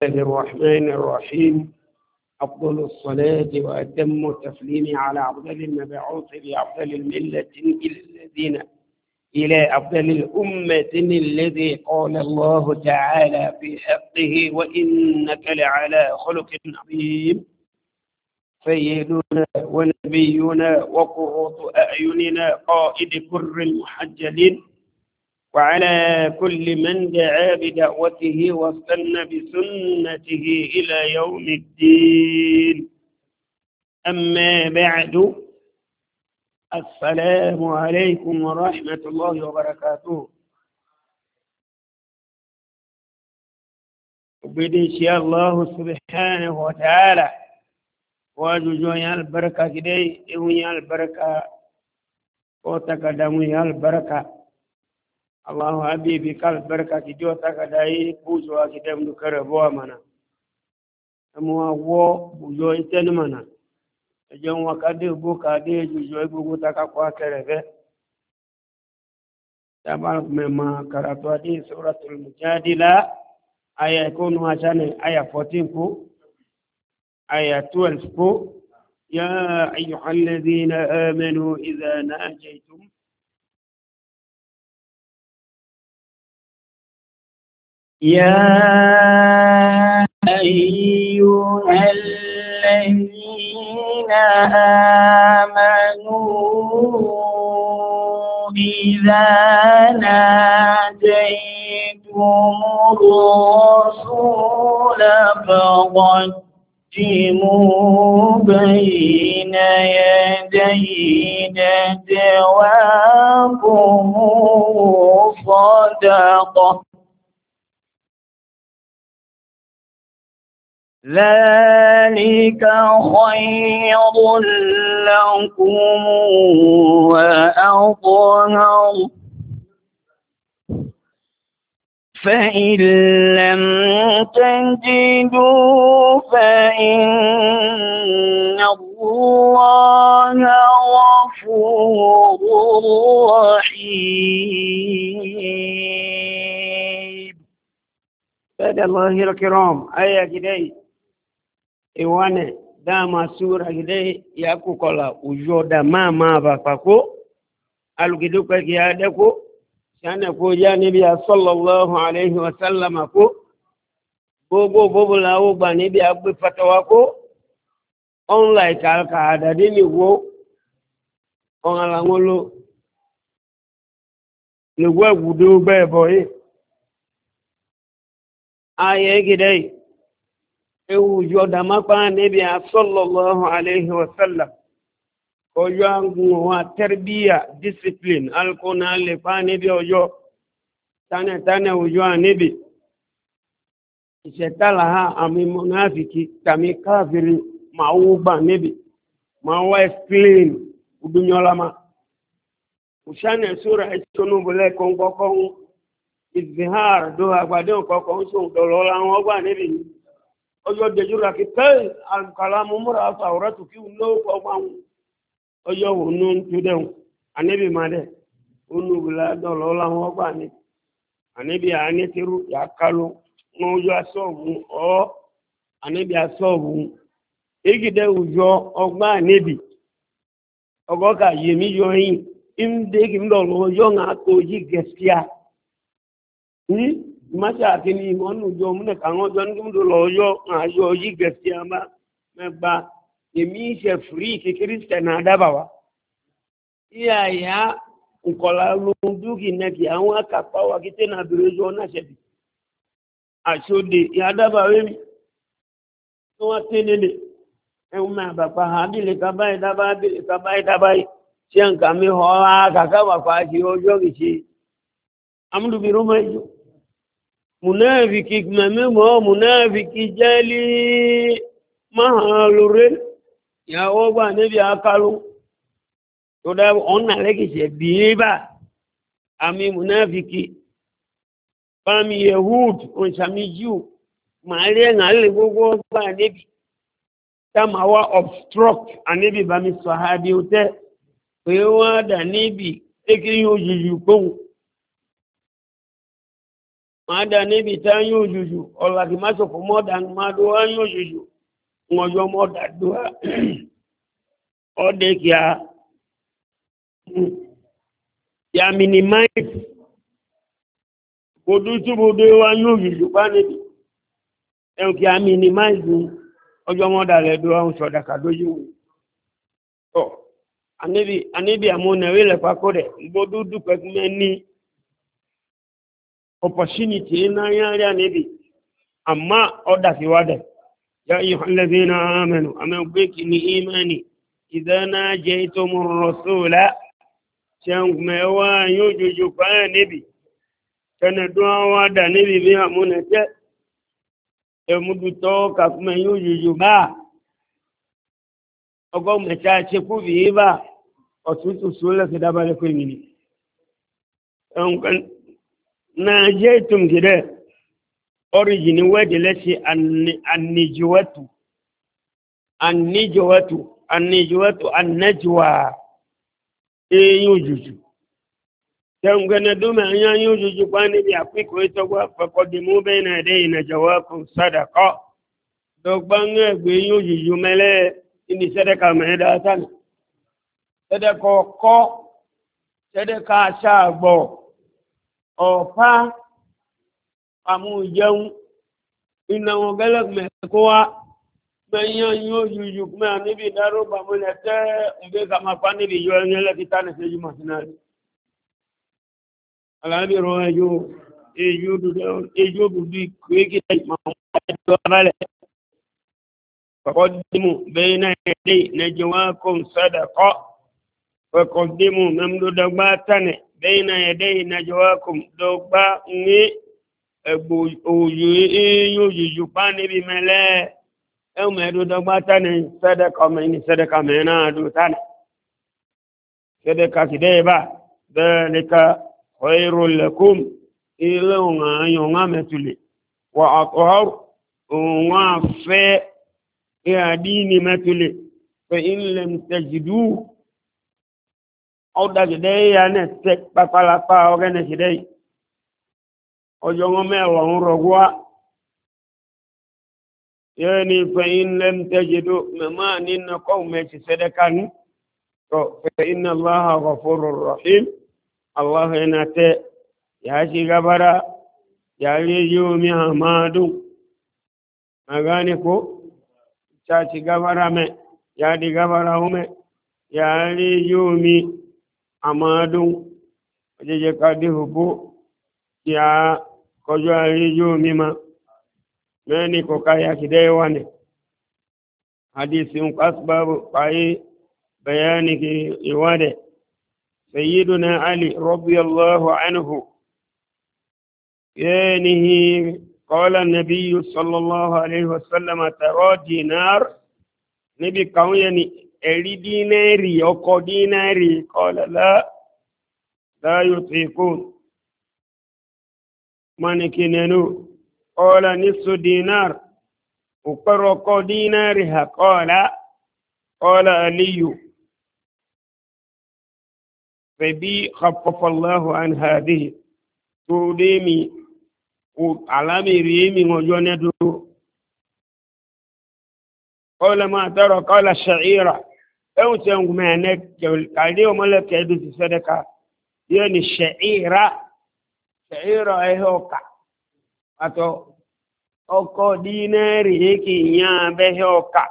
الله الرحمن الرحيم. أفضل الصلاة وأتم التسليم على أفضل المبعوث بأفضل الملة إلى أفضل الأمة الذي قال الله تعالى في حقه وإنك لعلى خلق عظيم. سيدنا ونبينا وقرة أعيننا قائد كر المحجلين وعلى كل من دعا بدعوته واستنى بسنته إلى يوم الدين. أما بعد، السلام عليكم ورحمة الله وبركاته. بدي الله سبحانه وتعالى واجو يا البركة كدي يا البركة وتقدم يا البركة. الله حبيبي قال بركة كجو تكداي بوجوا كدم دكربوا منا أموا وو بوجوا يتن منا أجمع وكادي بوكادي جوجوا بوجوا تكاكوا كرفة تبارك مما كراتوا دي سورة المجادلة آية يكون عشان آية 14 كو آية 12 كو يا أيها الذين آمنوا إذا ناجيتم يا أيها الذين آمنوا إذا ناجيتم الرسول فقدموا بين يدي نجواكم صدقة ذلك خير لكم وأطهر فإن لم تجدوا فإن الله غفور رحيم. سادة الله الكرام، آية كده iwane dama sura gide ya kukola ujoda mama bapako alugiduka kiade ko sana ko jani biya sallallahu alaihi wasallam ko bobo lawo bani biya bu fatawa ko online kalka adade ni wo onala ngolo ni wo gudu be boy aye gide ewu joda mapa nabi sallallahu alaihi wasallam ko yangu wa tarbiya discipline alkona le pa nabi ojo tane ojo nabi isetala ha ami munafiki kami kafiri mauba nabi mawa explain udunyolama ushane sura etonu bole konko izhar do agbado kokon so dolola won gba nabi ojo dejura ki pe alkalamu mura sauratu ki no ko gban ojo wonu tude anabi made unu bula dolo la won gba ni anabi ani tiru ya kalu no ojo asobu o anabi asobu egide ujo ogba anabi ogo ka yemi yo yin imde ki ndo lo yo nga ko ji gaskiya ni masa kini monu jo mune kango jon dum do loyo ayo yi gaskiya ma meba yemi se free ke christian adabawa iya ya ukola lundu kinaki awon akapa wa kite na birojo na sebi asode ya adabawe mi to atenele e uma baba hadile kabai dabai sian kami ho kaka wa kwa ji ojo kichi amdu biruma yo munafiki mamemo munafiki jali mahalure ya ogba nebi akalu to da onna leki se biba ami munafiki pami yehud on samiju mare ngale gogo ba nebi kama wa obstruct anebi bami sahabi ute pe wa da nebi ekirin ojuju ko mada níbi tá yóò jùjù ọ̀làdì má sọ fún mọ́dà máa dó wá yóò jùjù wọn yọ mọ́dà dó wá ọdẹ kí a minimize kodú túbúdé wá yóò jùjù bá níbi ẹ̀hùn kí a minimize ọjọ́ mọ́dà rẹ̀ dó wá ń sọ̀dàkà lójú wọn anibi amúnẹ̀wé lẹ́pàkọ́ rẹ̀ gbódú dúpẹ́ ní opportunity na yari anibi amma oda fi wada ya ayyuhal ladhina amanu amabiki ni imani idha najaytumur rasula chan mewa yujuju pa nibi kana duwa wada nibi bi amuna te e mudu to ka kuma yujuju ba ogo mecha che ku bi ba otutu sula kidabale ko ngini na jaitum gida origin word lati annijwatu annajwa yujuju tangana duma anya yujuju kwani bi apiko itogwa fakodimu baina dai na jawakum sadaqa dogbanga gbe yujuju mele ini sadaka meda tan sadaka ko sadaka shagbo ọ̀pá àmújẹun iná wọn gẹ́lẹ̀ mẹ́kọ́ wá mẹ́yàn yóò yúyù mẹ́ níbi ìdárògbà múlẹ̀ tẹ́ ǹgbé kàmàpá níbi yọ ẹ̀yẹ́ lẹ́kítà ní ṣe jùmọ̀ sí náà alábìrò ẹjọ́ dúdú ìkúrékítà ìmọ̀ abálẹ̀ faqaddimu bayna yaday najwakum sadaqa faqaddimu memdodagba tane بين يدي نجواكم دوبا ني يوجو باني بملا او مدو دوبا تاني صدقه من صدقه منا دو تاني صدقه كديبا ذلك خير لكم إلونا يونا متولي وأطهر وفي يا ديني متولي فإن لم تجدوه ọ̀dà jìdẹ́ yà ní ẹ̀tẹ́ pápálápá ọgẹ́nẹ̀ jìdẹ́ yìí ọjọ́ wọn mẹ́wàá ń rọ̀gbọ́ yẹ́ ni fẹ̀yìn lẹ́mtẹ́jìdó mẹ́má nínú kọ́ọ̀mẹ́sì sẹ́dẹ́ká ní tọ́ fẹ̀yìn aláha gọ̀fọ́rọ̀ rọ̀hìm aláha iná tẹ́ yà á ṣe gábára yà á rí yóò mi hàmádùn magani ko ṣá ṣe gábára mẹ́ yà á di gábára mẹ́ yà á rí yóò mi amadun ojeje kadi hubu ya kojo arijo mima nani ko kaya kidai wane hadisi asbabu pai bayani ki iwade sayyiduna ali radiyallahu anhu yani qala an-nabiy sallallahu alayhi wasallam tara dinar nabi kawani eri dinari ọkọ̀ dinari kọlọ̀lá láyòtíkún maniki nenu kọlọ̀ nísù dinar ọ̀pọ̀rọ̀kọ̀ dinari ha kọlọ̀ aliyu fẹ̀bí khaffafallahu an hadihi tó dé mi alamiri mi ọjọ́ nẹ́dúró kọlọ̀ máa tọrọ kọlọ̀ sha'ira ẹ̀hùn tí ẹ̀hùn mẹ́ẹ̀ẹ́ kàdé ọmọlẹ́kẹ̀ ẹ̀dùn ti sẹ́dẹ́ka yẹ́ ni ṣẹ̀íra ẹ̀hẹ́ ọkà àtọ́ ọkọ̀ dínẹ́rì yékì ìyàn abẹ́hẹ́ ọkà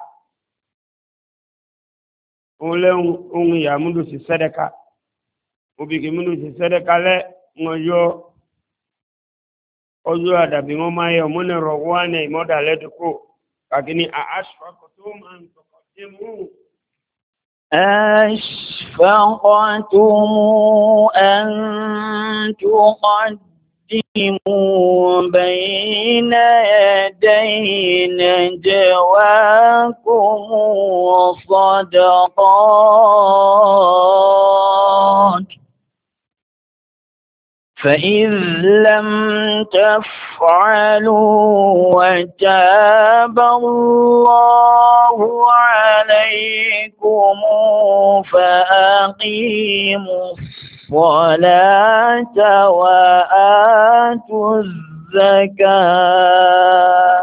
òun lẹ́hùn ohun ìyàmúdù ti sẹ́dẹ́ka òbíkì múdù ti sẹ́dẹ́ka lẹ́ ọjọ́ àdàbí wọn máa yẹ ọmọnà rọ̀wọ́ ní ìmọ́dà lẹ́dùkú kàkíní àṣfàkọ̀tún máa ń tọkọ̀ sí mú أشفقتم أن تقدموا بين يدي نجواكم وصدقات فإذ لم تفعلوا وتاب الله عليكم فأقيموا الصلاة وآتوا الزكاة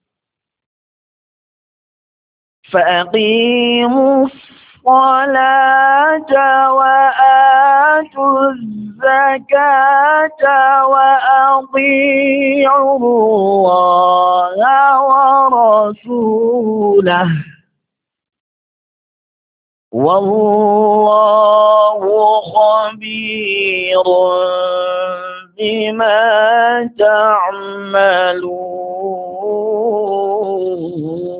فأقيموا الصلاة وآتوا الزكاة وأطيعوا الله ورسوله والله خبير بما تعملون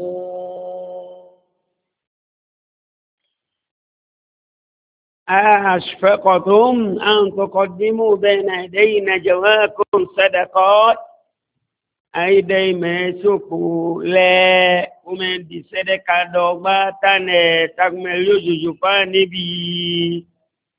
أشفقتم أن تقدموا بين يدي نجواكم صدقات أي دايما سوكو لا ومن دي صدقة دوباتان تكمل يجوجوكا نبي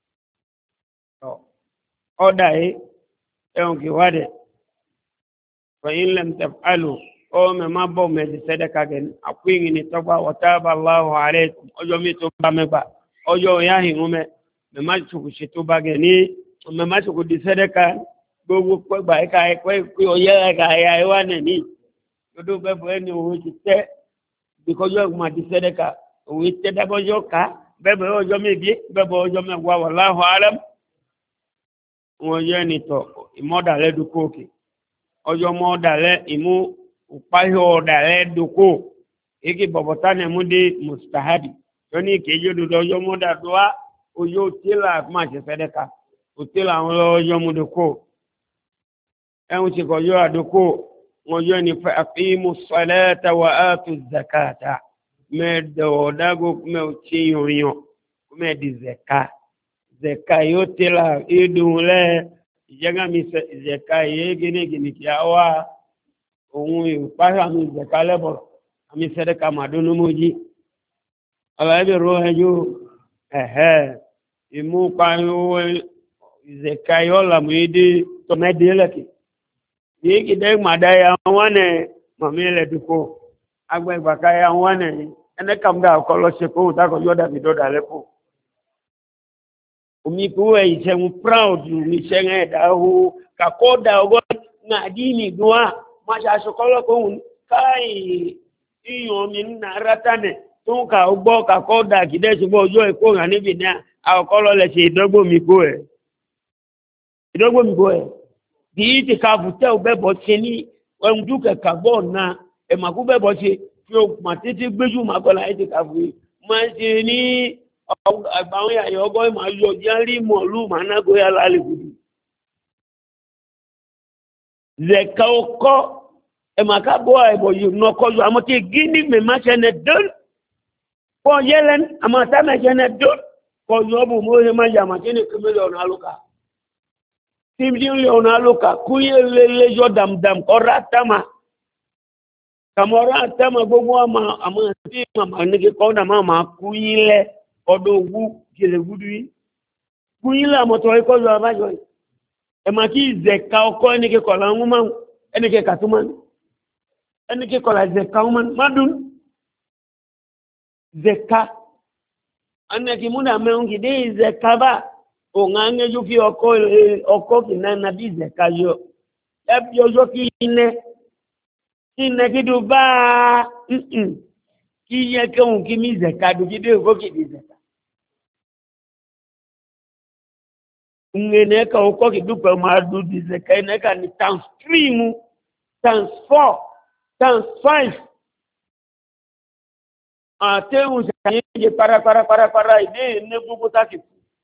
أوداي يونكي وادي فإن لم تفعلوا أو ما بو من صدقة جن أقويني تبا وتاب الله عليكم أجمي تبا مبا أجو ياهي mẹ́má ṣòkò ṣètò bá gẹ̀ ní mẹ́má ṣòkò di sẹ́dẹ́ka gbogbo pẹ́gbà ẹ̀ka ẹ̀kọ́ ìpé ọyẹ́ ẹ̀ka ẹ̀yà ẹ̀wà nẹ̀ní lọ́dọ̀ bẹ́bọ̀ ẹni òun ti tẹ́ ìkọjọ́ ẹ̀kùn àti sẹ́dẹ́ka òun tẹ́ dábọ́jọ́ ká bẹ́bọ̀ ọjọ́ méje bẹ́bọ̀ ọjọ́ mẹ́wàá wà láhùn arẹ́m wọn yẹ́ nìtọ̀ ìmọ̀dàlẹ́ dúkọ́ òkè ọjọ́ mọ́dàlẹ́ ìmú ìpáyọ̀ ọ̀dàlẹ́ dúkọ́ èkì bọ̀bọ̀tá nẹ̀mú dé mustahabi tó ní ìkéjì òdòdó ọjọ́ mọ́dàdúwá oyo tila ma se sedeka o tila àwọn ọjọ́ mu doko ẹ̀hún ti kọ̀ yọ àdókò wọn yọ ní fa aqimu salata wa atu zakata mẹ́dọ̀ dágó mẹ́ọ̀tí yòòyàn mẹ́dì zaka yóò tila ìdùn lẹ́ ìjẹ́gá mi zaka yìí gínigíní kí a wá ohun ìpáṣà mi zaka lẹ́bọ̀ àmì sedeka màdúnú mójí ọ̀làbẹ̀rọ ẹjọ́ ẹ̀hẹ́ ìmú pariwo ìzẹ̀kayọ́ làmúyédé tọ́mẹ́dé lẹ́kì yìí kìdẹ́ màdáyà wọn nẹ̀ mọ̀mí lẹ́dùkọ́ agbẹ́gbàkáyà wọn nẹ̀ ẹnẹ́kàmdà ọkọlọ ṣe kó tákọ̀ yọ́dà mi dọ́dà lẹ́kọ̀ọ́ omi kú ẹ̀ ìṣẹ́gun proud mi ṣẹ́gun ẹ̀dá hó kàkọ́dà ọgọ́ nàdí mi dùn á má ṣe aṣọkọ́lọ́kọ̀ọ́ káì ìyàn mi nà rátánẹ̀ tó ń ka gbọ́ kàkọ́dà kìdẹ́ ṣùgbọ́n ọjọ́ ẹ̀kọ́ rà níbi náà àkọ́lọ́ lẹ̀ ṣe ìdọ́gbòmígbò ẹ̀ kì í ti ka fùtẹ́ ò bẹ́bọ̀ ṣe ní ẹ̀ǹdú kẹ̀kà bọ́ ọ̀nà ẹ̀màkú bẹ́bọ̀ ṣe fi òkùnmà títí gbéjú màkọ́lá ẹ̀ ti ka fù yìí máa ń ṣe ní àgbàwọn àyọ̀ ọgọ́ ìmọ̀ ayọ̀ járí mọ̀lú màánágóyà lálẹ́ gbùdù zẹ̀ka ọkọ́ ẹ̀màká bọ́ ẹ̀bọ̀ yìí nọkọ́jọ́ àmọ́ tí gíní mẹ́máṣẹ́ pọ̀ yẹ́lẹ́n àmọ́ àtàmẹ́ṣẹ́ dọ́n kọjọ́ bù mọ́ ṣe máa yàmà tí ní kí mílíọ̀nù alóka tí mílíọ̀nù alóka kúyé lélẹ́jọ́ dàmdàm ọ̀rá àtàmà kàmọ́rá àtàmà gbogbo àmọ́ tí màmá ní kí kọ́ńdà máa kúyé lẹ́ ọdọ̀ ògú gèlè gúdú yìí kúyé lẹ́ àmọ́tọ́ ikọ́jọ́ abájọ́ yìí ẹ̀mà kí ìzẹ̀ka ọkọ́ ẹni kí kọ̀lá ń mọ́ ẹni kí kàtúmọ́ ẹni kí kọ̀lá ìzẹ̀ka ń mọ́ zẹ̀ka anaki muna meungi de zekaba ongange juki oko kinana bi zekayo ebyo joki ine kiduba kiye ke un kimi zekadu gide oko ki zeka ngene ka oko kidupa ma du di zeka ine ka ni times 3 mu times 4 times 5 àtẹ́hùn ṣàyẹ́jẹ́ parapara ìdé ní gbogbo tákì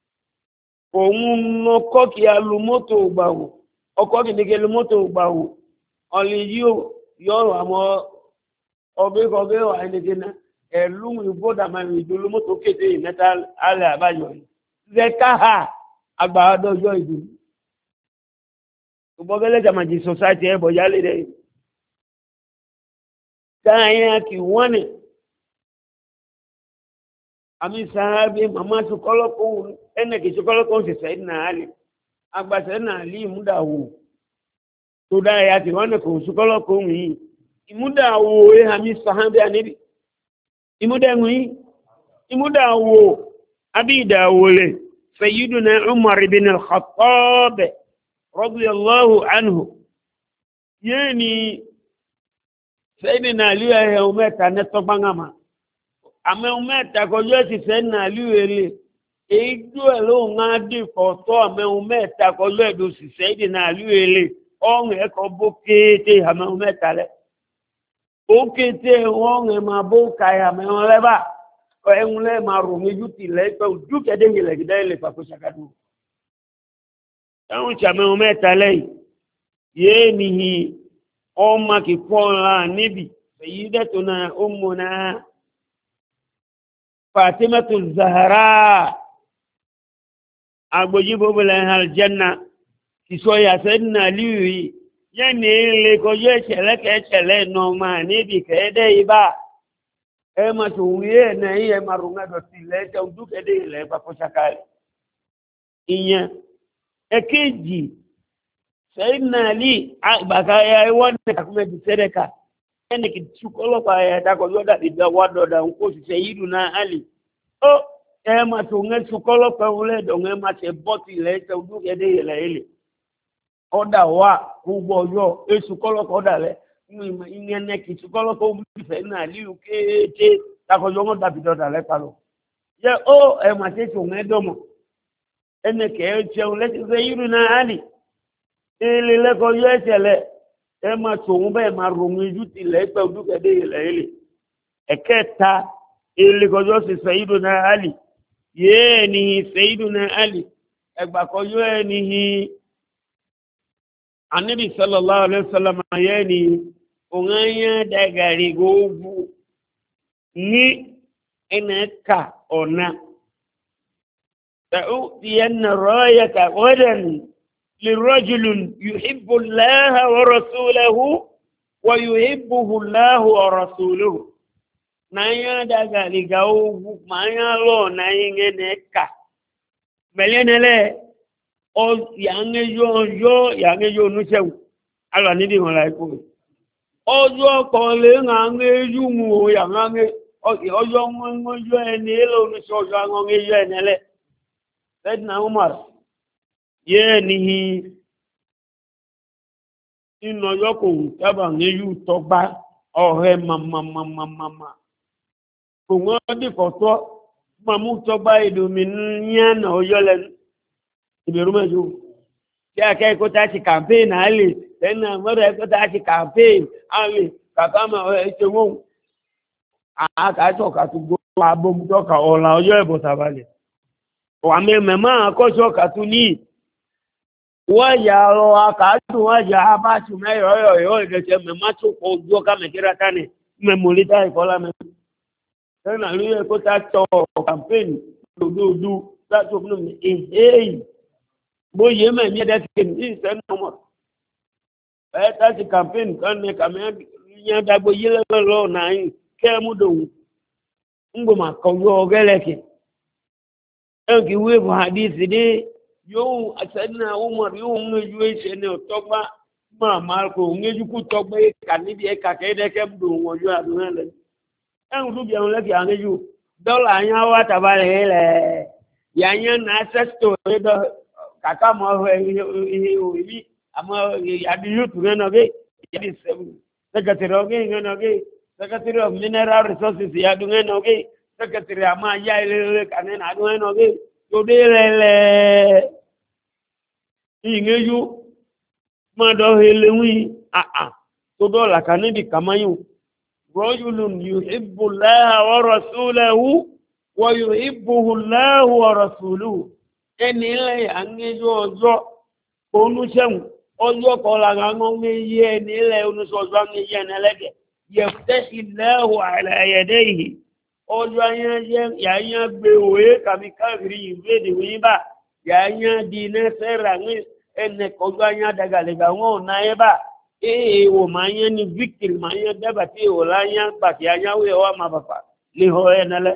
òun ọkọ́ kí a lu mọ́tò gbàwò ọkọ́ kì ní kí lu mọ́tò gbàwò ọlẹ́ yíò yọ́rọ̀ àmọ́ ọgbẹ́kọ̀ọ́gbẹ́ wà ẹnìkẹ́ náà ẹ̀lú ìbódàmàrin ìdúró mọ́tò kéde ìmẹ́ta alẹ́ àbáyọ̀ zẹ́káhà agbàádọ́jọ́ ìdúró ọgbọ́gẹ́lẹ́ jàmàjì society ẹbọ̀ yálé rẹ̀ káyẹ́ kí wọ́n ni àmì sàábé màmá sọkọlọ́kọ́ ẹnẹ́kì sọkọlọ́kọ́ ṣe sẹ́yìn náà lè agbàṣẹ́ náà lè ìmúdàwò tó dáyà tí wọ́n nẹ̀kọ̀ sọkọlọ́kọ́ yìí ìmúdàwò àmì sàábé àníbi ìmúdàwò àbí ìdàwò lè sayyiduna Umar ibn al-Khattab radiyallahu anhu yeni Sayyidina Ali ya umeta netobangama ame umeta ko yosi Sayyidina Ali ele ejo elo ngadi foto ame umeta ko ledo si Sayyidina Ali ele on e ko bokete ame umeta le okete won e ma boka ya me leba ko enule ma rumi juti le ko juke de le gidele pa ko sakadu tawon chame umeta le yenihi ọmọ kìkọ́ra níbi sayyidatuna ummuna Fatimatu Zahra agbójíbóbulẹ̀ aljanna kìsọ́yà Sayyidina Aliyu yẹni ilé kọjú ẹ̀ṣẹ̀lẹ́kẹ̀ẹ́ṣẹ̀lẹ́ nọ́ọ̀mà níbi kẹ́ẹ̀dẹ́ ibá ẹ ma tó wúyé náà yẹ ma rùmẹ́dọ̀ sí ilẹ̀ dúkẹ́dẹ́ ilẹ̀ pàpọ̀ṣakáyì ìyẹn ẹ̀kẹ́jì Sayyidina Ali baka ya wanda kuma bi sadaka ene ki chukolo pa ya ta ko yoda bi da wado da ko Sayyidina Ali o e ma to nge chukolo pa ule do nge ma se boti le te udu ke de le ile oda wa ku bo yo e chukolo ko da le ni ngene ki chukolo ko bi Sayyidina Ali u ke te ta ko yo da bi da le pa lo ye o e ma se to nge do mo ene ke e che ule Sayyidina Ali ilé lẹ́kọ̀ọ́ yọ ẹ̀ṣẹ̀lẹ̀ ẹ máa tòun bẹ́ẹ̀ máa ròmù ijú tilẹ̀ pẹ́ ojúkẹ́dẹ́ ilẹ̀ ilẹ̀ ẹ̀kẹta ilé kọjọ́ sí Sayyiduna Ali yéé ni Sayyiduna Ali ẹgbàkọjọ́ ẹ̀ ni Ànábì sallallahu alaihi wasallam yéé ni òun ayé dàgàrí gbogbo ní ẹnẹ́ka ọ̀nà tàú yẹn nà rọ́ọ̀yẹ kà wọ́dẹ̀ لرجل يحب الله ورسوله ويحبه الله ورسوله نايا دغا لغاو مايا لو نايا نكا ملينله او يانge yo nusew ala ni di wala ko ojo ko le ngange yumu yange ojo ngojo eni lo nuso yange yo enele Sayyidina Umar yenihi ino yoko taba ngeyu togba ohe mama ko ngodi foto mamu togba iluminya na oyolen ibirumeju ya kai ko ta ci campaign ali tena mara ko ta ci campaign ali kama echewo ka so ka tu go abom to ka ola oyo ebo tabale wa me mema ko so ka tu ni waya ro akadu waya abachu meyo yo igese me macho ko ojo ka me kirata ni me molita ikola me tena liye ko ta to campaign do that of no eh boye me mi da tin ni se no mo ta ti campaign kan me ka me nya da boye lo na yin ke mu do ngo ma ko yo geleke en ki we hadith de yóò Sayyidina Umar yóò ń ju ẹsẹ̀ ní ọ̀tọ́gbá máa máa kò ń ju kú tọ́gbá ẹ̀ka níbi ẹ̀ka kẹ́ẹ̀dẹ́kẹ́ bù wọn yóò àdúrà lẹ̀. ẹ̀hùn tó bí ẹ̀hùn lẹ́kì àwọn ẹ̀jú dọ́là ayé wá tàbá rẹ̀ lẹ̀ yàyé náà sẹ́sítọ̀ ẹ̀dọ́ kàkà mọ́ ihe òbí àmọ́ yàdí yóò rẹ̀ nà gé yàdí secretary of gé nà gé secretary of mineral resources yàdú nà gé secretary àmọ́ ayé ilé kàní nà àdúrà nà gé tòdé lẹ́lẹ́ ìyẹ́yú máa dọ̀ helewi àà tó dọ́là ká níbi kàmáyù rọ́jùlùm yuhibbu Allaha wa rasulahu wa yuhibbuhu Allahu wa rasuluhu ẹni ilẹ̀ àngẹ́jọ́ ọjọ́ onúṣẹ́hùn ọjọ́ kọlá àwọn ẹyẹ ẹni ilẹ̀ onúṣọ́ ọjọ́ àngẹ́jẹ́ ẹni ẹlẹ́gẹ̀ yaftahi Allahu ala yadayhi ọjọ́ yáyá gbé òwe kàmí káàkiri ìgbéde wíyíbà yáyá di iná sẹ́rà ẹnẹ kọjọ́ yá dàgàlẹ̀gà wọn ò náà yẹ bá èèwò máa yẹ ní victory máa yẹ dábàá tí èèwò láyá gbàtí ayáwó ẹwà máa bàbà lè họ ẹnẹlẹ.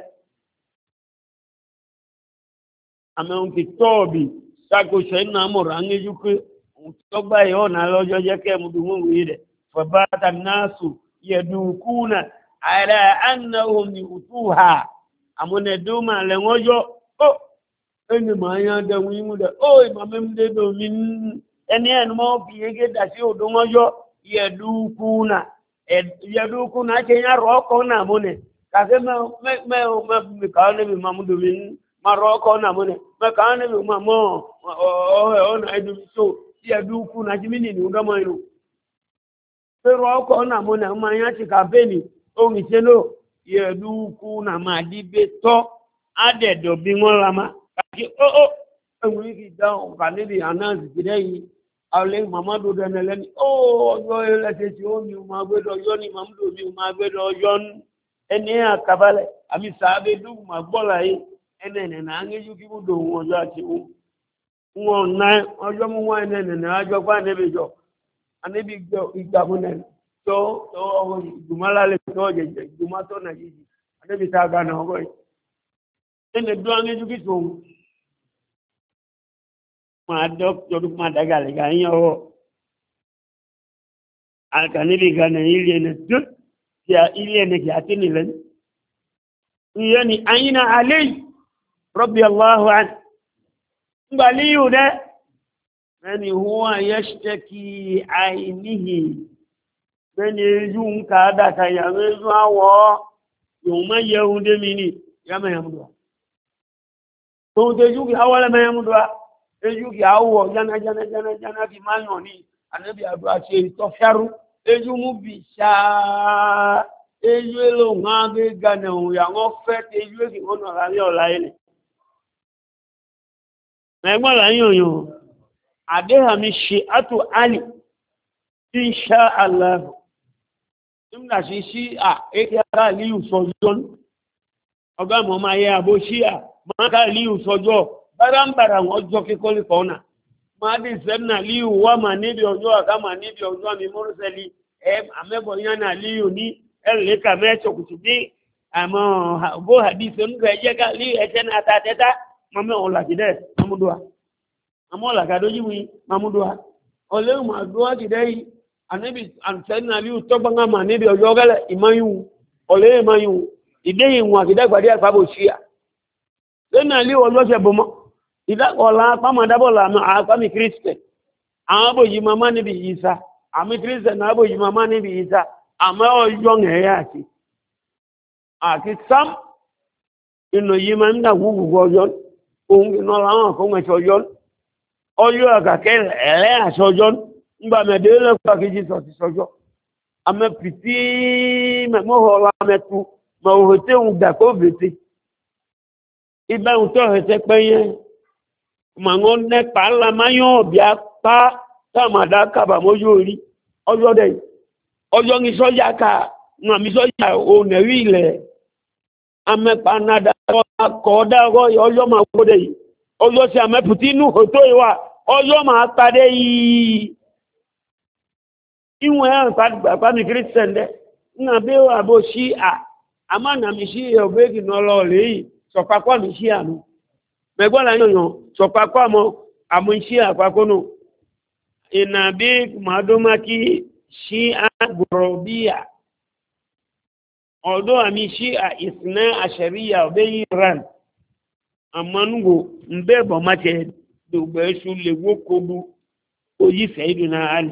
àmì ohun ti tọ́ọ̀bì ṣàkóso iná mọ̀rọ̀ ángejú pé òun tọ́gbà yìí ọ̀nà lọ́jọ́ jẹ́ kẹ́ mu dùn wí rẹ̀ fọ̀bátà náà sùn yẹ̀dùnkúnà ààrẹ annahum yutuha amune duma le ngojo o eni ma ya da wi mu da o ma mem de do min eni en mo bi ege da si o do ngojo yadukuna kenya roko na mune kake me kaane bi mamudu bin maroko na mune me kaane bi mamo na edu so yadukuna jimini ni ungama inu roko na mune manya ti kampeni ongi chelo yadukuna madibe to adedo bi won lama kake enwi ki down kanidi announce today awle mamadu deneleni yo elete ti o mi ma gbedo yo ni mamadu mi ma gbedo yo eni akabale ami sabe du ma gbola yi enene na angeju ki mu do won yo ati won na ojo mu wa enene na ajo gba nebejo anebi gbo igba munen to dumala le to je dumato na jiji anebi ta ga na ogo ene do angeju ki to ma dok jodu ma dagale ga yo alkanibi gana ile ne duk ya ile ne ki atini len yani aina alay rabbi allah an baliyu da yani huwa yashtaki ainihi yani yun ka da ta ya meju awo yuma yehunde mini ya mayamudu to de yugi awala mayamudu eju ki awo jana bi mayon ni anabi adu ati to fiaru eju mu bi sha eju lo nga ge gana o ya ngo fe eju ki ono la le ola ile me gbo la yoyo ade ha mi shi atu ali insha Allah imna shi e ki ara li usojon oga mo ma ye abo shia ma ka li usojo barambara ojo kikoli kona madi semna liu wa manibi ojo kama nibi ojo mi mursali amebo yana liu ni ele ka mecho kutibi amo bo hadith nge je ka li etena tateta mame ola kide mamudua amola gadoji wi mamudua ole ma doa kidai anabi antenna liu to banga manibi ojo gale imayu ole imayu idei nwa kidai gbadi afabo shia lena liu ojo se bomo idakola pamadabola akami Christian aboyi mama ni bi Isa ami Christian aboyi mama ni bi Isa ama oyo ngeyati akisam ino yima nda gugu oyon ongi no la ko nwe oyon oyo agakele ele asojon ngba medele kwa ki Jesus sojo ame piti me mo hola metu mo hote un da ko beti iba un to hete peyen mangon ne pala mayo bia pa tamada kaba mojori ojo de ojo ngi soja ka na mi soja o ne wi ile ame panada ko da go ojo ma ko de ojo si ame putinu hoto iwa ojo ma pade yi iwe an pa mi Christian de na be wa bo shi ama na mi shi obegi no lo le so pa mi shi anu megbola yoyo so papa mo amunshi apakono inabi madomaki shia gurubia odo ami shia isna asharia obe Iran amango mbebo mache dugbe su le wokobu oyi Sayyidina Ali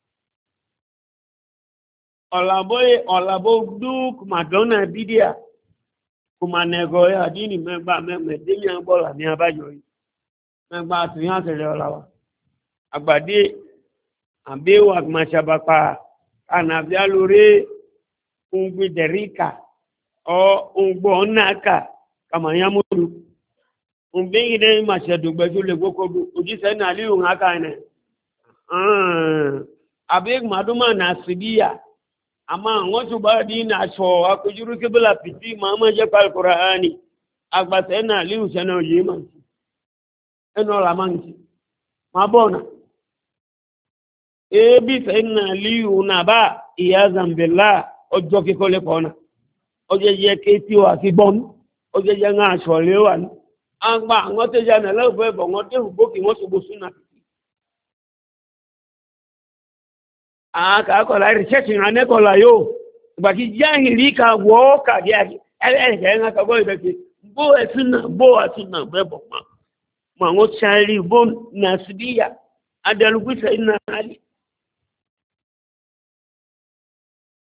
olabo duk madonna bidia kuma nego ya dini megba demi agbola ni abajo yi megba tu yan tele olawa agbade abewa mashabapa anabia lore ungbi derika o ungbo naka kama yamuru ungbe ide mashedu gbeju le gokodu ojise na liu ngaka ne abeg maduma na sidia ama ngoju badi na so akujuru kibla piti mama je pal qur'ani agbate na liu sena yima eno la mangi mabona bi sena liu na ba iyazam billah ojo ki kole kona oje je keti wa ki bon oje je nga so lewan agba ngote jana le bo bo ngote hubo ki ngoso bosuna aka ko la research ngane ko la yo baki jahili ka wo ka dia ele nga ka go ibeki bo atuna bebo ma ngo chali bo nasibia adalu kwisa ina ali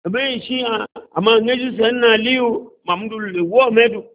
be shi ama ngeju sanna liu mamdu le wo medu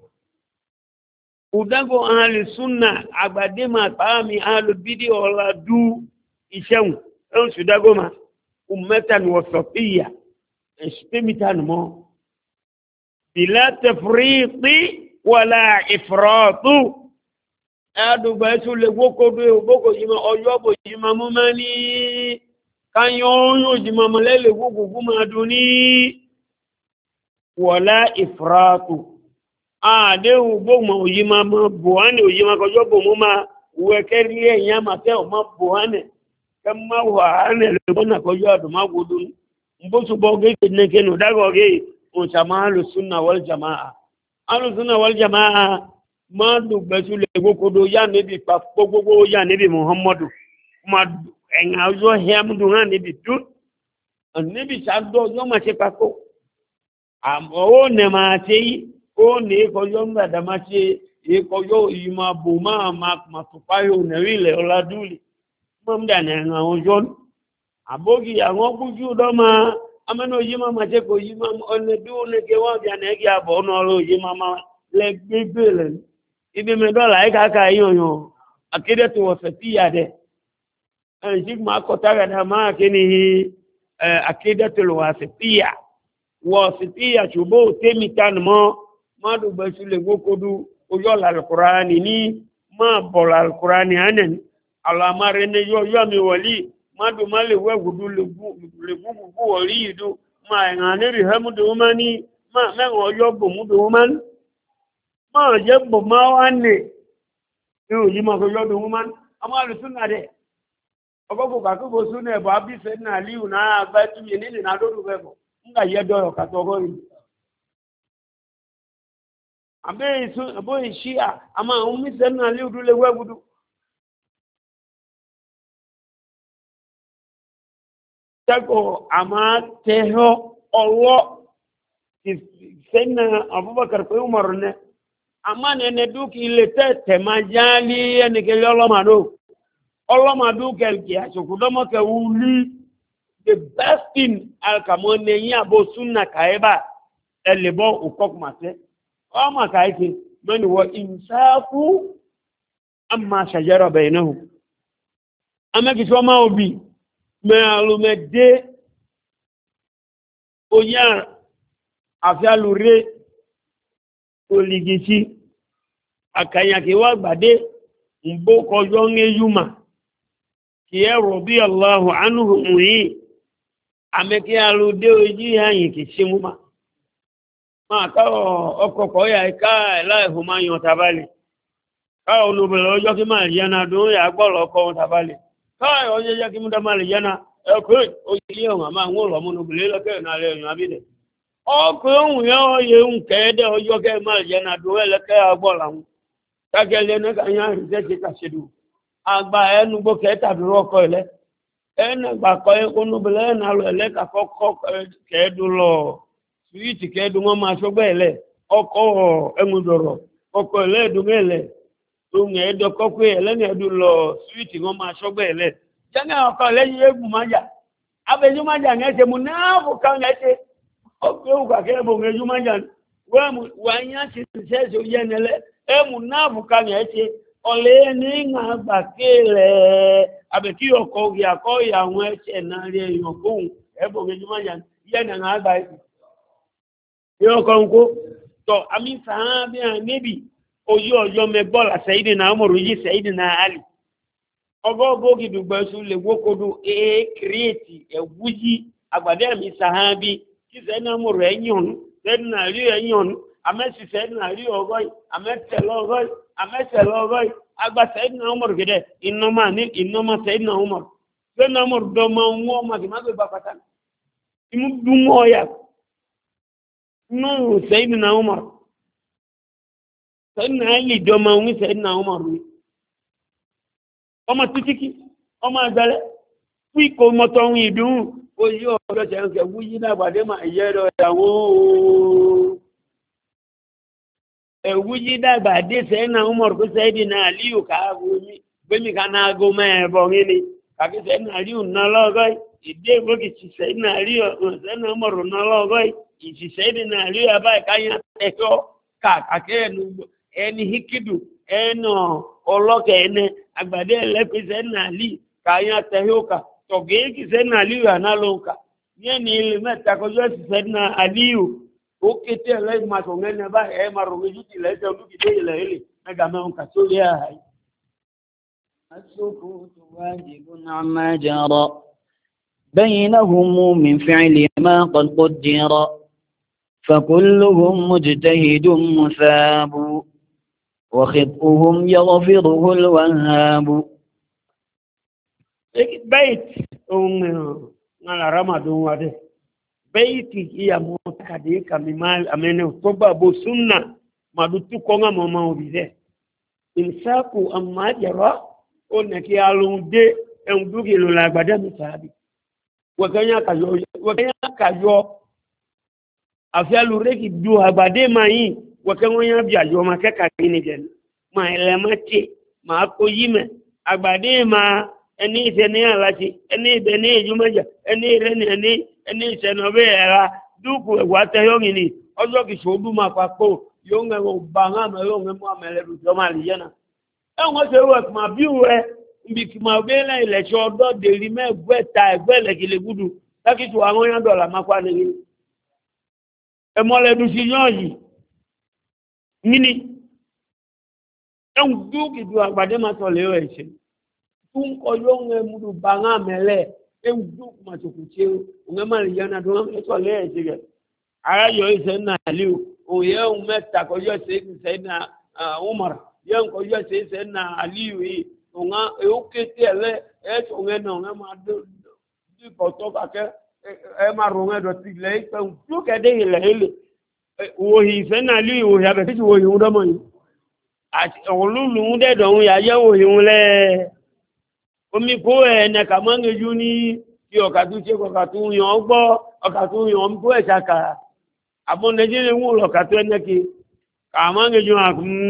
udago ahli sunna agbade ma pami ahli video la du isheun on sudago ma ummatan wasatiyya istimitan mo bila tafriqi wala ifratu adu basu le woko do boko yima oyobo yima mumani kanyo yo yima malele woko guma duni wala ifratu àdéhùn gbóhùn òyìnmá mọ́ buhari òyìnmá kọjọ́ bò mú máa wẹ́kẹ́rí ẹ̀yàn máa tẹ́ ọmọ buhari kẹ máa wà hánà lọ́nà kọjọ́ àdùmá gbódú mbóṣùgbọ́ gẹ́gẹ́ nẹ́kẹ́nù dágọ́gẹ́ òṣàmá alùsùnà wal jamaa alùsùnà wal jamaa máa dùgbẹ́sù lè gbókodó yá níbi gbogbo yá níbi muhammadu máa ẹ̀yàn ọjọ́ hẹ́mdù hàn níbi tú níbi sàdọ́ ọjọ́ máa ṣe pàkó àmọ́ ó nẹ̀ máa ṣe yìí ó ní kọjọ́ ń gbàdá máa ṣe ìkọjọ́ ìyíma bò máa tùpáyò nẹ̀rí ilẹ̀ ọládúlì mọ́mdà ní àwọn ọjọ́ àbókì àwọn gbójú dọ́mà amẹ́nà òyíma máa ṣe kò yíma ọ̀nà bí ó lè ké wọ́n bí ànẹ́gì àbọ̀ ọ̀nà ọ̀rọ̀ òyíma máa lẹ́gbẹ́gbẹ́ rẹ̀ ibi mẹ́dọ́là ẹ̀káàkà yíyan akédètò ọ̀sẹ̀ tí yà dẹ̀ ẹ̀yìn sí máa kọta rẹ̀ máa ké ní akédètò ọ̀sẹ̀ tí yà wọ̀sẹ̀ tí yà ṣùgbọ́n tẹ́mi tán mọ́ madu basule gokodu oyo alqur'ani ni ma bol alqur'ani anen ala mare ne yo mi wali madu male wegudu le gugu wali du ma ngane ri hamudu mani ma me oyo bo mudu man ma je bo ma wanne yo yi ma ko yo du man amalu sunna de ogogo ka ko sunna bo abi se na liu na agba tu ni ni na do du bebo nga ye do ka to go abo ishia ama umise na li udule wegudu tako ama teho owo senna abubakar ko umar ne ama ne duki ile tete majali ene ke olo madu kel ki asokudomo ke uli the best thing alkamone yin abo sunna kaeba elebo ukokmate ọmọ kàíkì mẹ́ni wọ ìsáàkú àmà ṣàjẹ́rọ̀ bẹ̀rẹ̀ náà amẹ́kìsí ọmọ òbí mẹ́alùmẹ́dé oyá àfíàlùrẹ́ olìgìsí àkànyàkì wà gbàdé mbó kọjọ́ ń yúmà kí ẹrọ bí aláhù ánúhùn yìí amẹ́kì alùdé ojú ìhàyìn kì sí mú ma máa káwọ̀ ọkọ̀kọ̀ ya ìká ẹ̀láìfò máa yàn tàbálẹ̀ káwọ̀ olóbìnrin ọjọ́ kí máa yánà dún yà gbọ́lọ̀ ọkọ̀ tàbálẹ̀ káwọ̀ ọjọ́ jẹ́ kí múdá máa lè yánà ẹkùn oyè ọ̀hún àmà àwọn ọ̀rọ̀ olóbìnrin lọ́kẹ́ ìrìnà rẹ̀ ìrìn àbídẹ̀ ọkùn ohun yẹn ọyẹ ń kẹ́ẹ̀dẹ́ ọjọ́ kẹ́ máa yánà dún ẹlẹ́kẹ́ agbọ́lọ̀ àwọn kákẹ́lẹ́ ní káyà rìsẹ́ ti kàṣẹ́dù àgbà ẹnu gbó kẹ́ẹ̀tàbí rọ́kọ̀ ẹlẹ́ ẹnu gbàkọ́ olóbìnrin náà lọ ẹlẹ́kà kọ́kọ́ kẹ́ẹ̀dùn lọ suwiti kẹ́ẹ̀dùn wọn máa ṣọgbẹ́ ẹ̀lẹ́ ọkọ̀ ẹ̀mùdọ̀rọ̀ ọkọ̀ ẹ̀lẹ́ẹ̀dùn ẹ̀lẹ́ ohun ẹ̀ẹ́dọ̀kọ́kọ́ ẹ̀lẹ́nìẹ̀dùn lọ suwiti wọn máa ṣọgbẹ́ ẹ̀lẹ́ jẹ́nà ọkọ̀ lẹ́yìn eégún májà abẹ́jú májà ń ẹ̀ṣẹ̀ mú náà fò káwọn ẹ̀ṣẹ̀ ọkọ̀ ewu kàkẹ́ ẹ̀bùn ẹ̀jú májà wà ń yá sí ṣẹ́ṣẹ̀ yẹn ẹ̀lẹ́ ẹ̀mú náà fò káwọn ẹ̀ṣẹ̀ ọ̀lẹ́ ní àgbà kéèrè àbẹ̀kí ọkọ̀ ìyàkọ́ ìyàwó ẹ̀ṣẹ̀ náà rí èèyàn kóhùn ẹ̀bùn ẹ̀jú májà yẹn àgbà ẹ̀ṣẹ̀ yóò kọ́ ń kó tọ́ àmì sàábí àmìbì oyí ọjọ́ mẹ́bọ́lá sẹ́ìdì náà mọ̀rọ̀ yí sẹ́ìdì náà alì ọgọ́gọ́ gidùgbẹ́sù lè wókòdó kírètì ẹ̀wúyí àgbàdé àmì sàábí kí sẹ́ìdì náà mọ̀rọ̀ ẹ̀yàn sẹ́ìdì náà rí ẹ̀yàn àmẹ́sì sẹ́ìdì náà rí ọgọ́ àmẹ́sẹ̀lọ́gọ́ àgbà sẹ́ìdì náà mọ̀rọ̀ gẹ́dẹ́ ìnọ́mà sẹ́ìdì náà mọ̀rọ̀ sẹ́ìdì náà mọ̀rọ̀ dọ́mọ wọn màkìmágbé no Sayyidina Umar Sayyidina Ali dọ́mọ wí Sayyidina Umar rí ọmọ títí ọmọ àgbẹ̀lẹ̀ fún ikọ̀ mọ́tọ̀ ohun ìdún oyí ọ̀dọ́ ṣẹ̀ǹkẹ̀ wú yí dàgbàdé máa yẹ́ ẹ̀rọ ìyàwó ẹ̀wú yí dàgbàdé Sayyidina Umar kó Sayyidina Ali káàkiri gbẹ́mí ká náà gó mẹ́ẹ̀bọ̀ rí ni kàkí Sayyidina Ali ná lọ́gọ́ ide boki ci Sayyidina Ali Sayyidina Umar nologo ci Sayyidina Ali aba kanya eto ka akenu eni hikidu eno oloke ene agbade le pe Sayyidina Ali kanya tehoka toge ki Sayyidina Ali analoka yeni ile meta ko jo Sayyidina Ali o kete le ma to ngene ba e ma ro meju ti le to du ki de le ile mega me on ka so ya hai السكوت واجب عما جرى بينهم من فعل ما قد قدر فكلهم مجتهد مثاب وخطئهم يغفره الوهاب بيت على رمضان وده بيت هي متكدي كمال امنه طباب سنه ما دتو كونغا ماما وبيده انساكو اما جرى ona ki alunde en dugi lo la gbada mi sabi wakanya kayo afia lure ki du agbade mai wakanya bi ayo ma keka ni den ma elemati ma ko yime agbade ma eni se ni alati eni be ni ejumaja eni re ni eni se no be era duku wa te yo ni ojo ki sodu ma papo yo nge o banga ma yo nge mo amele du jo ma lijana ẹ̀wọ̀n ṣe wẹ̀ kùmà bí wẹ̀ ibi kùmà bẹ́ẹ̀lẹ̀ ilẹ̀ṣọ́ ọdọ́ dèrí mẹ́gbẹ́ta ẹgbẹ́ ilẹ̀kìlẹ̀ gúdù lákìtù àwọn èèyàn dọ̀là máa pa nìyí ẹmọ́lẹ́dù sí yán yìí níní ẹ̀wọ̀n dúkìdù àgbàdé máa tọ̀lé ẹ̀ ṣe tún ọjọ́ ń múdù bá ń àmẹ́lẹ̀ ẹ̀wọ̀n dúkù máa tòkù ṣe òun máa lè yẹn tó ń tọ̀lé ẹ̀ ṣe rẹ̀ aráyọ̀ ìṣẹ́ náà lé òye òun mẹ́ta kọjọ́ ṣe ìṣẹ́ náà Umar yẹn kò yẹ ṣe na aliyu yìí òun ó kété ẹlẹ ẹ tó ń ẹnà òun máa dìbò tó kàkẹ́ ẹ máa rò ń ẹdọ ti ilẹ̀ ìpẹ́ tó kẹ́dé ilẹ̀ ilẹ̀ wòhì ìfẹ́ na aliyu wòhì abẹ́tí ti wòhì ń dọ́mọ yìí àti olúlu ń dẹ̀dọ̀ ń yà yẹ wòhì ń lẹ̀ omi kó ẹ̀ ẹ̀nẹ̀ kà máa ń gejú ní kí ọ̀kàtú ṣe ọ̀kàtú yàn ọ́ gbọ́ ọ̀kàtú yàn ń kó ẹ̀ ṣàkà àbọ̀ nàìjíríà ń wò lọ̀kàtú ẹ̀ kàmáńgé jọ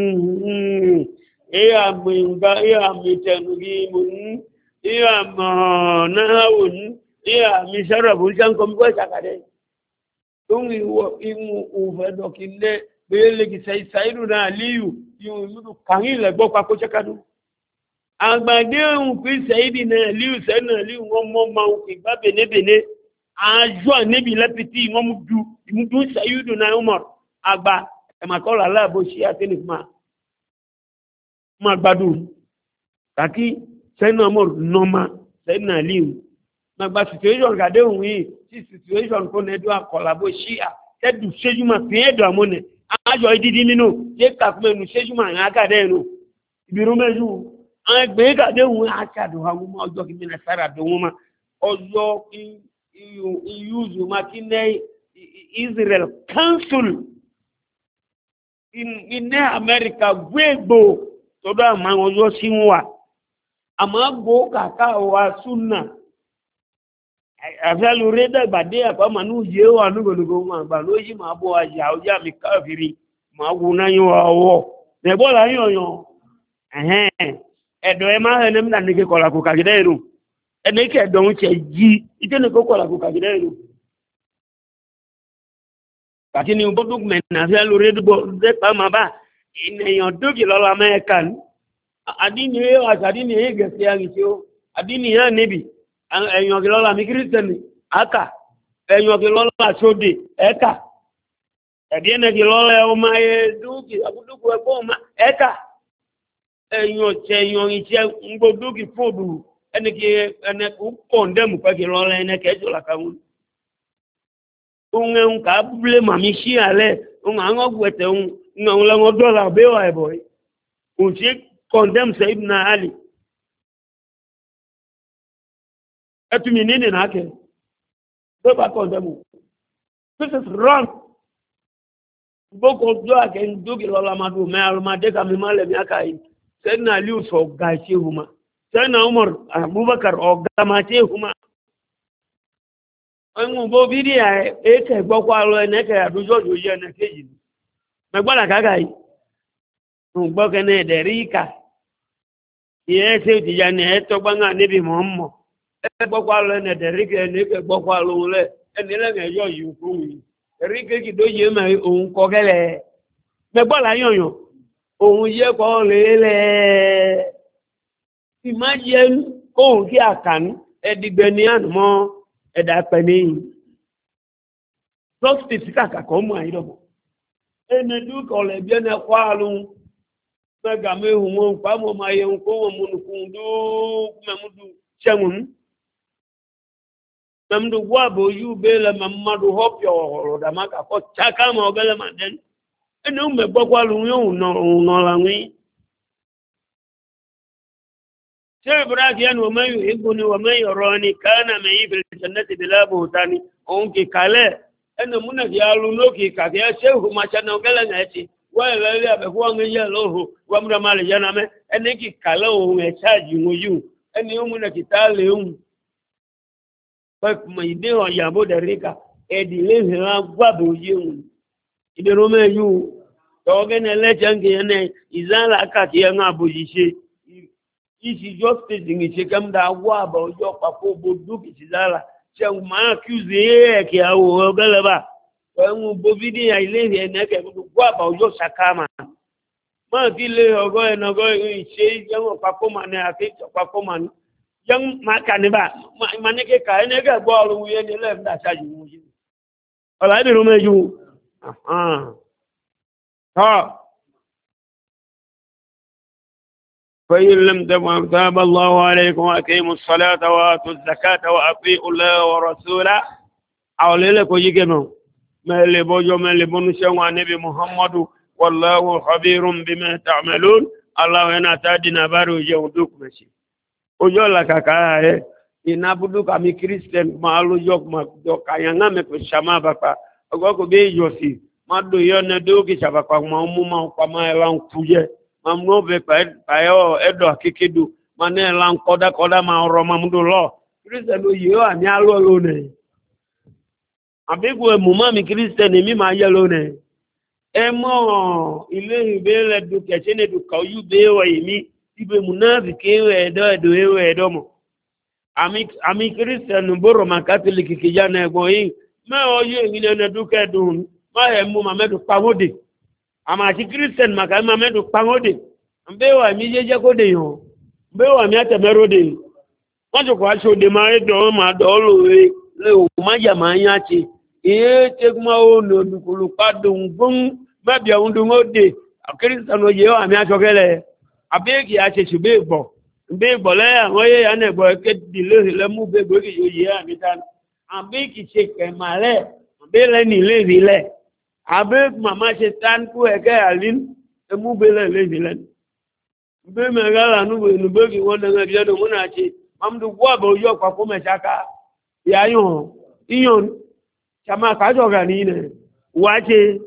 ìyá gbìngbà ìyá mi tẹnugi mò ń ìyá mọ̀ náà wò ní ìyá mi sọ̀rọ̀ bó ń sẹ́ ń kọ́ mi kọ́ ìsàkàdé tó ń ìwú òfẹ́ dọ̀kì lé bẹ́ẹ̀ lè kì sẹ́yìn náà líyù ìwú ìlú kàwé ilẹ̀ gbọ́ pa kó ṣẹ́kadù. àgbàdé òun fi sẹ́yìn náà líyù sẹ́yìn náà líyù wọ́n mọ́ máa ń fi gbá bẹ̀nẹ́bẹ̀nẹ́ àjọ níbi lẹ́pìtì wọ́n mú du ìmúdú sẹ́yìn náà mọ̀ àgbà ẹ̀màkọ́lá aláàbò ṣí àtẹ́lẹ̀ máa gbádùn kàkí sẹ́nà mọ̀ nọ́mà sẹ́nà líhù magba situation gàdé òun yìí tí situation kó nẹ́dọ́ àkọlàbò ṣí àtẹ́dù ṣéjúmọ̀ fi ẹ̀dọ̀ àmọ́nẹ̀ àjọ ìdídí nínú yé kàkúmẹ̀nù ṣéjúmọ̀ àwọn akadé ẹ̀nu ìbírú mẹ́jú àwọn ẹgbẹ́ gàdé òun àṣàdùn àwọn ọmọ ọjọ́ kí mìíràn sára dùn wọn ọjọ́ ìyúzù mákínẹ́ Israel council in America gbégbò tọ́dọ̀ àmà ọjọ́ sí wà àmà gbò kàkà wà súnà àfẹ́lú rédà ìgbàdé àpamà ní òjì wà nígbòdògbò wọn àgbà ló yí máa bọ́ àjà ọjà mi káàkiri máa wù náà yíò ọwọ́ nẹ̀bọ́lá yọ̀yàn ẹ̀dọ̀ ẹ máa ẹni mìíràn ní kí kọ̀lá kò kàgídẹ́ ìrù ẹni kí ẹ̀dọ̀ ń tẹ̀ jí ìtẹ́ ní kó kọ̀lá kò kàgídẹ́ ìrù kàkí ni gbọ́dọ̀ mẹ́rin àfẹ́lú rédà máa bá ènìyàn dókè lọ́la mẹ́ẹ̀ká ní àdínì àṣàdínì gẹ̀ẹ́sì àrìsí ó àdínì yá níbi ẹ̀yàn kí lọ́la mi kírísítẹ̀nì àkà ẹ̀yàn kí lọ́la sódè ẹ̀ka ẹ̀díẹ̀nà kí lọ́la ọmọ ayé dókè àbúdókò ẹ̀kọ́ ọmọ ẹ̀ka ẹ̀yàn tẹ̀yàn ìṣẹ́ ngbódókè fòdù ẹni kí ẹni kọ̀ndẹ́mù pẹ́ kí lọ́la ẹni kẹ́jọ́ làkàwọn ohun ká búlé màmí sí àlẹ́ ohun àwọn ọgbẹ̀tẹ̀ ohun àwọn ọlọ́wọ́ dọ́là bẹ́wà ẹ̀bọ̀ yìí kò sí condemn Sayyidina Ali ẹtùmí nínú náà kẹ́ tó bá condemn this is wrong gbogbo ọjọ́ àkẹ́ ń dókè lọ́la máa dùn mẹ́ alùmọ́dé kàmí má lẹ̀mí àkà yìí Sayyidina Ali sọ ọ̀gá ṣe hùmá Sayyidina Umar Abubakar ọ̀gá máa ṣe hùmá ẹ̀wọ̀n bó bídíà ẹ̀ẹ́kẹ́ gbọ́kọ́ alọ́ ẹ̀nẹ́kẹ́ àdójọ́ òjò ẹ̀nẹ́ kéjì ni mẹgbọ́nà kága yìí gbọ́kẹ́nẹ́ ẹ̀dẹ̀rí ìkà ìyẹ́ ṣe òtìjà ní ẹ̀ẹ́tọ́gbọ́nà níbi mọ́ mọ́ e gbogbo alo ne derike ne ke gbogbo alo le eni le nge yo yu ku wi derike ki do ye ma ohun ko gele me gbo la yanyan ohun ye ko lele imagine ohun ki akan edigbe ni anmo eda pe ni justice kaka ko mu ayi do ene du ko le bi ne kwa lu ga me hu mo pa mo ma ye ko mo nu kun du me mu du chemun nam du wa bo yu be la mamadu hop yo da ma ka ko chaka mo gele ma den ene me gbo kwa lu yo no la wi se ibrahim wa man yuhibbuni wa man yarani kana mai bil jannati bila buhtani on ki kale ene muna ya lu no ki ka ya shehu ma cha no gele ngati wa le le be ko ngi ye lo wa mu ma le yana me ene ki kale o me charge mo yu ene o muna ki tale o pa ma ide o ya bo de rika e di le la gwa bo yu ide ro me yu to gene le changi ene izala ka ti nga bo ji se isi justice ngi se kam da wa ba ojo papo bodu ki sizala se ma accuse e ki awo gele ba en bo vidi ya ile ne ke wa ba ojo sakama ma ti le ogo e no go se yan papo ma ne ati papo ma yan ma ka ni ba ma ne ke ka ne ke gbo ru ye ni le da sa ju mu ji ola bi ru meju ha فإن لم تفعلوا تاب الله عليكم وأقيموا الصلاة وآتوا الزكاة وأطيعوا الله ورسوله أولئك يجنون ما اللي بوجو ما اللي بنشوا عن نبي محمد والله خبير بما تعملون الله هنا تادنا بارو يودوك ماشي ojo la kaka inabudu kami Kristen malu jok ma jok kayanga me shama bapa ogo ko be yosi madu yone do ki chaba kwa mu ma kwa ma lan kuje mamno be pa yo edo akikidu mane lan koda ma ro mamdu lo Kristen do yo ani alo lo ne abigu emu ma mi Kristen mi ma ye lo ne emo ile ibele du kechene du kauyu be wa yimi ibe munafiki edo edo mo ami Kristen boro ma Catholic kijana ego yi me oye ngine na duke dun ma he mu ma medu pangode ama ti Kristen maka ma medu pangode mbe wa mi jeje ko de yo mbe wa mi atemerode wọ́n tó kọ́ aṣọ òde máa ń dọ̀ máa dọ̀ lóore lé òkú má jà máa ń yá ti èyí tẹ́gbọ́n ó lò dùkùlù padà gbọ́n bẹ́ẹ̀bí àwọn tó ń dè kírísítàn oyè ó àmì aṣọ kẹlẹ̀ àbẹ́ẹ̀kì àṣẹṣù bẹ́ẹ̀ gbọ̀ lẹ́yìn àwọn yẹ́ yà náà gbọ́ ẹ̀kẹ́ dìlé lẹ́mú bẹ́ẹ̀ gbókè oyè àmì tán àbẹ́ẹ̀kì ṣe kẹ̀màlẹ̀ àbẹ́ẹ̀lẹ́ ní ilé ìrìlẹ̀ àbẹ́ẹ̀kì màmá ṣe tán kú ẹ̀kẹ́ àlín ẹmú bẹ́ẹ̀lẹ́ ilé ìrìlẹ̀ bẹ́ẹ̀ mẹ́rin mamdu gwabo yo kwa kumechaka yayo iyon chama kajo ganine wache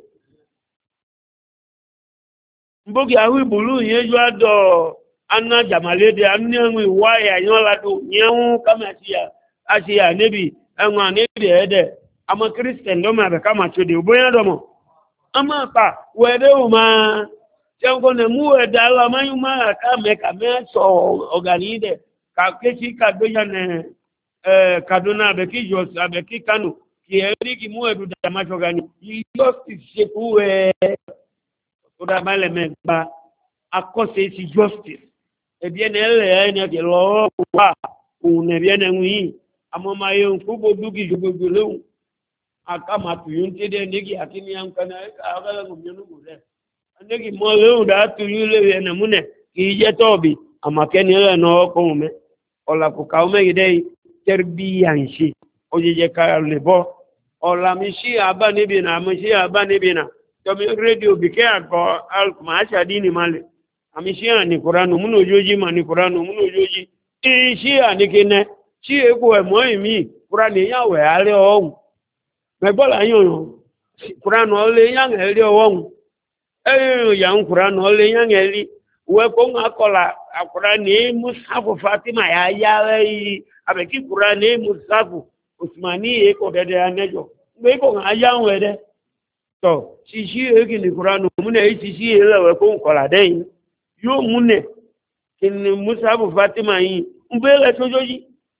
mbogi awi bulu yeju ado anna jamalede anyanwi waya yola do nyawu kama asia nebi anwa nebi ede ama Christian do ma be kama chode oboya do mo ama pa wede uma chango ne mu eda la mayuma ka me so organide kakechi kadoya ne Kaduna beki Jos abeki Kano ki eri ki mu edu da macho gani justice se kuwe oda male megba akose si justice e bien ele ene ke lo wa une bien enwi amoma ye nkubo dugi jogbele akama tuyunte de ndiki akini yankana agala ngumyonu gure ndiki mo le da tuyule ene mune ki je tobi amakeni ele no ko me ola ku kaume ide terbiyanshi ojeje ka lebo ola mishi aba nibi na to mi radio bike ago al maasha dini male amishi ani Qur'an mun ojoji ma ni Qur'an mun ojoji shi ani kene shi ego e mo imi Qur'an ya we ale ohun me bola yan Qur'an o le yan ele ohun yan Qur'an o le yan eli we ko ngakola Qur'ani musafu Fatima ya yi abeki Qur'ani musafu Usmani e ko dede anejo we ko aya wede to sisi e kini Qur'an mun e sisi e le we ko nkola den yo mun ne kini musafu Fatima yi mbele tojoji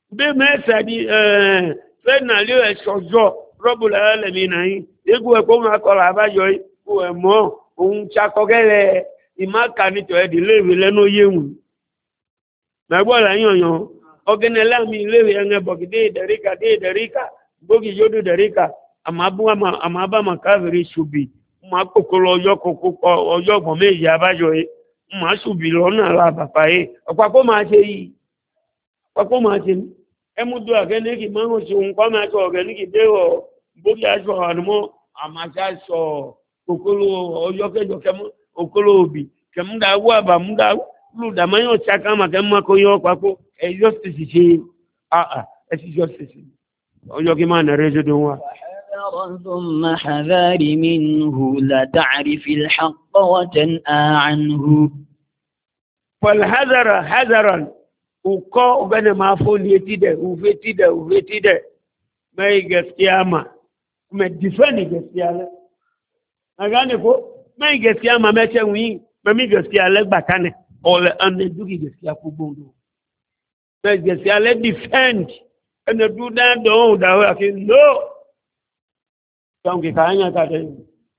bí mẹ́sàdí fẹ́nà lé ẹ̀ṣọ́jọ́ rọ́bùlà ẹlẹ́mì náà yìí ikú ẹ̀kọ́ máa kọ́lá àbájọ ikú ẹ̀mọ́ òun ṣakọ́gẹ́lẹ̀ ìmáka nítọ̀ ẹ̀dì léèwé lẹ́nu yéwù mẹ́gbọ́lá yànyàn ọgẹ́nẹ́lámi léèwé ẹ̀ngẹ́ bọ̀kì dé ìdẹ̀ríkà gbógi yóò dẹ̀ríkà àmàbàmà káfìrí ṣùbì máa kòkòrò ọjọ́ ọgbọ̀n méjì àbájọ yìí máa ṣùbì lọ́nà àbàpà yìí ọ̀pàpọ̀ máa ṣe yìí ọ̀pàpọ̀ máa ṣe ní ẹmúdó àgẹ́nẹ́kì máa ń ṣe òun kọ́ máa ṣọ ọ̀gẹ́nẹ́kì déwọ̀ gbógi aṣọ àdúmọ́ àmàṣà ṣọ kòkòrò ọjọ́ kẹjọ kẹmọ́ òkòrò òbí kẹmúdà wọ àbàmúdà lùdàmáyọ̀ ṣàkàmà kẹmọ́ akóyọ ọ̀pàpọ̀ ẹ̀yọ́ sì ṣe ẹ̀sì justice ọjọ́ kí máa nàrẹ́ ṣe dùn wá. ثم حذار منه لتعرف الحق وتنأى عنه فالحذر حذرا وكو غني ما فوني تيده وفتيده ما يغسكياما ما ديفاني غسكياله agane ko ما يغسكياما ما تشوي ما مي غسكياله gbakane ole ande dugi غسكيا ko gbondo ما غسكياله defend and do that do da wa ki no tangi kanya ka de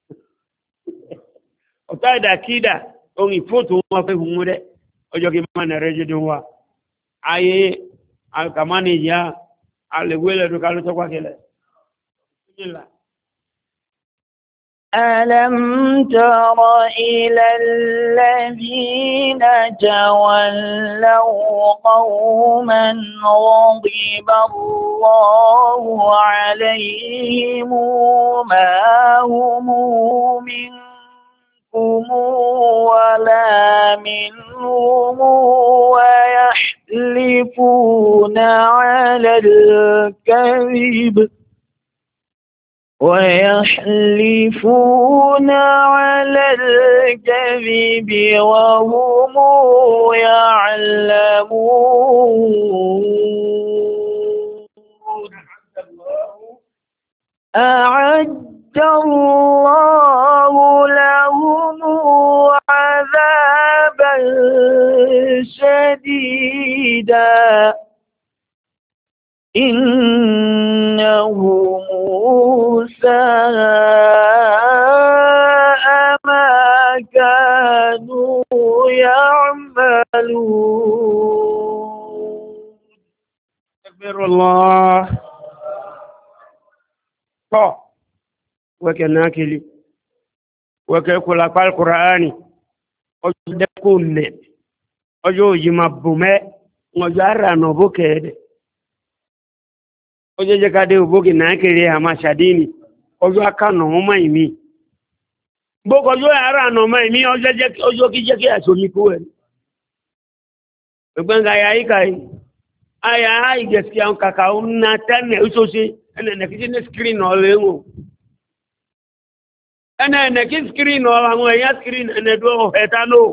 ota da kida on ifoto wa fe humure ojo ki mana reje do wa aye alkamani ya alewele do kalu to kwa kele bismillah ألم تر إلى الذين تولوا قوما غضب الله عليهم ما هم منكم ولا منهم ويحلفون على الكذب وهم يعلمون أعد الله لهم عذابا شديدا إنهم ساء ما كانوا يعملون أكبر الله طه وكناكلي وكيقول أقوى القرآن أجدكم أجو يمبومي وجارة نبوكي ojo je kade ubogi na kere ama shadini ojo aka no mo mai mi boko jo ara no mai mi ojo ki je ki aso mi ko en gbenga ya ikai aya ai gaskiya kaka unna tanne usosi ene ne kiji screen o lewo ene ne ki screen o àwọn ya screen ene do etano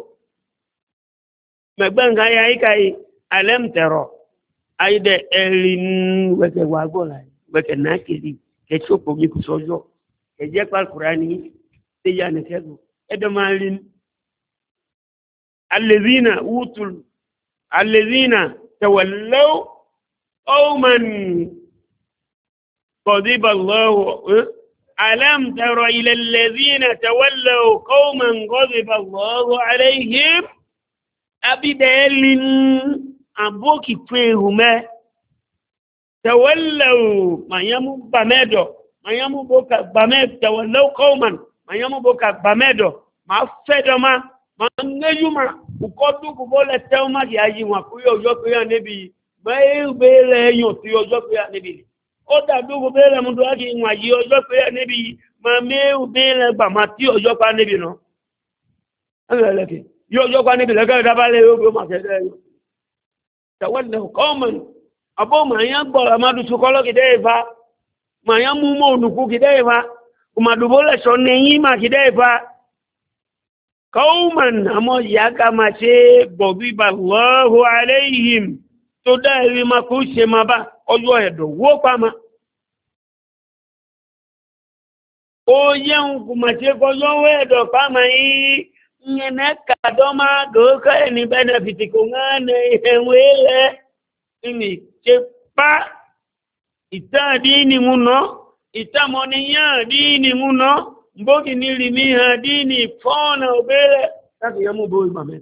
gbenga ya ikai alem tero aide elin weke wagola weke nakili kechopo mi kusojo eje kwa Qur'ani teja ne tego edomalin alladhina tawallaw qauman qadiba Allah alam tara ila alladhina tawallaw qauman qadiba Allah alayhim abidelin aboki pehume tawallaw mayamu bamedo mayamu boka bamedo tawallaw qauman mayamu boka bamedo ma fedoma ma ngejuma ukodu kubole teuma ki ayi wa kuyo ojo pe ya nebi mai bele yo ti ojo pe ya nebi o da du go bele mu do aki wa yi ojo pe ya nebi ma me u bele ba ma ti ojo pa nebi no aleleke yo ojo pa nebi le ka da bale o go ma se de tawallahu qauman abo ma yan gbo ma du sukolo kideva ma yan mu mo nuku kideva kuma du bole so neyin ma kideva qauman amo ya kama se bobiba Allahu alaihim to da ri ma ku se ma ba ojo edo wo pa ma o yen kuma se ko yo edo pa ma yi nyene kadoma do ka ni benefit ko ngane enwele ini che pa ita dini muno ita moninya dini muno mbogi nilimiha dini fona obele taki yamu boy mame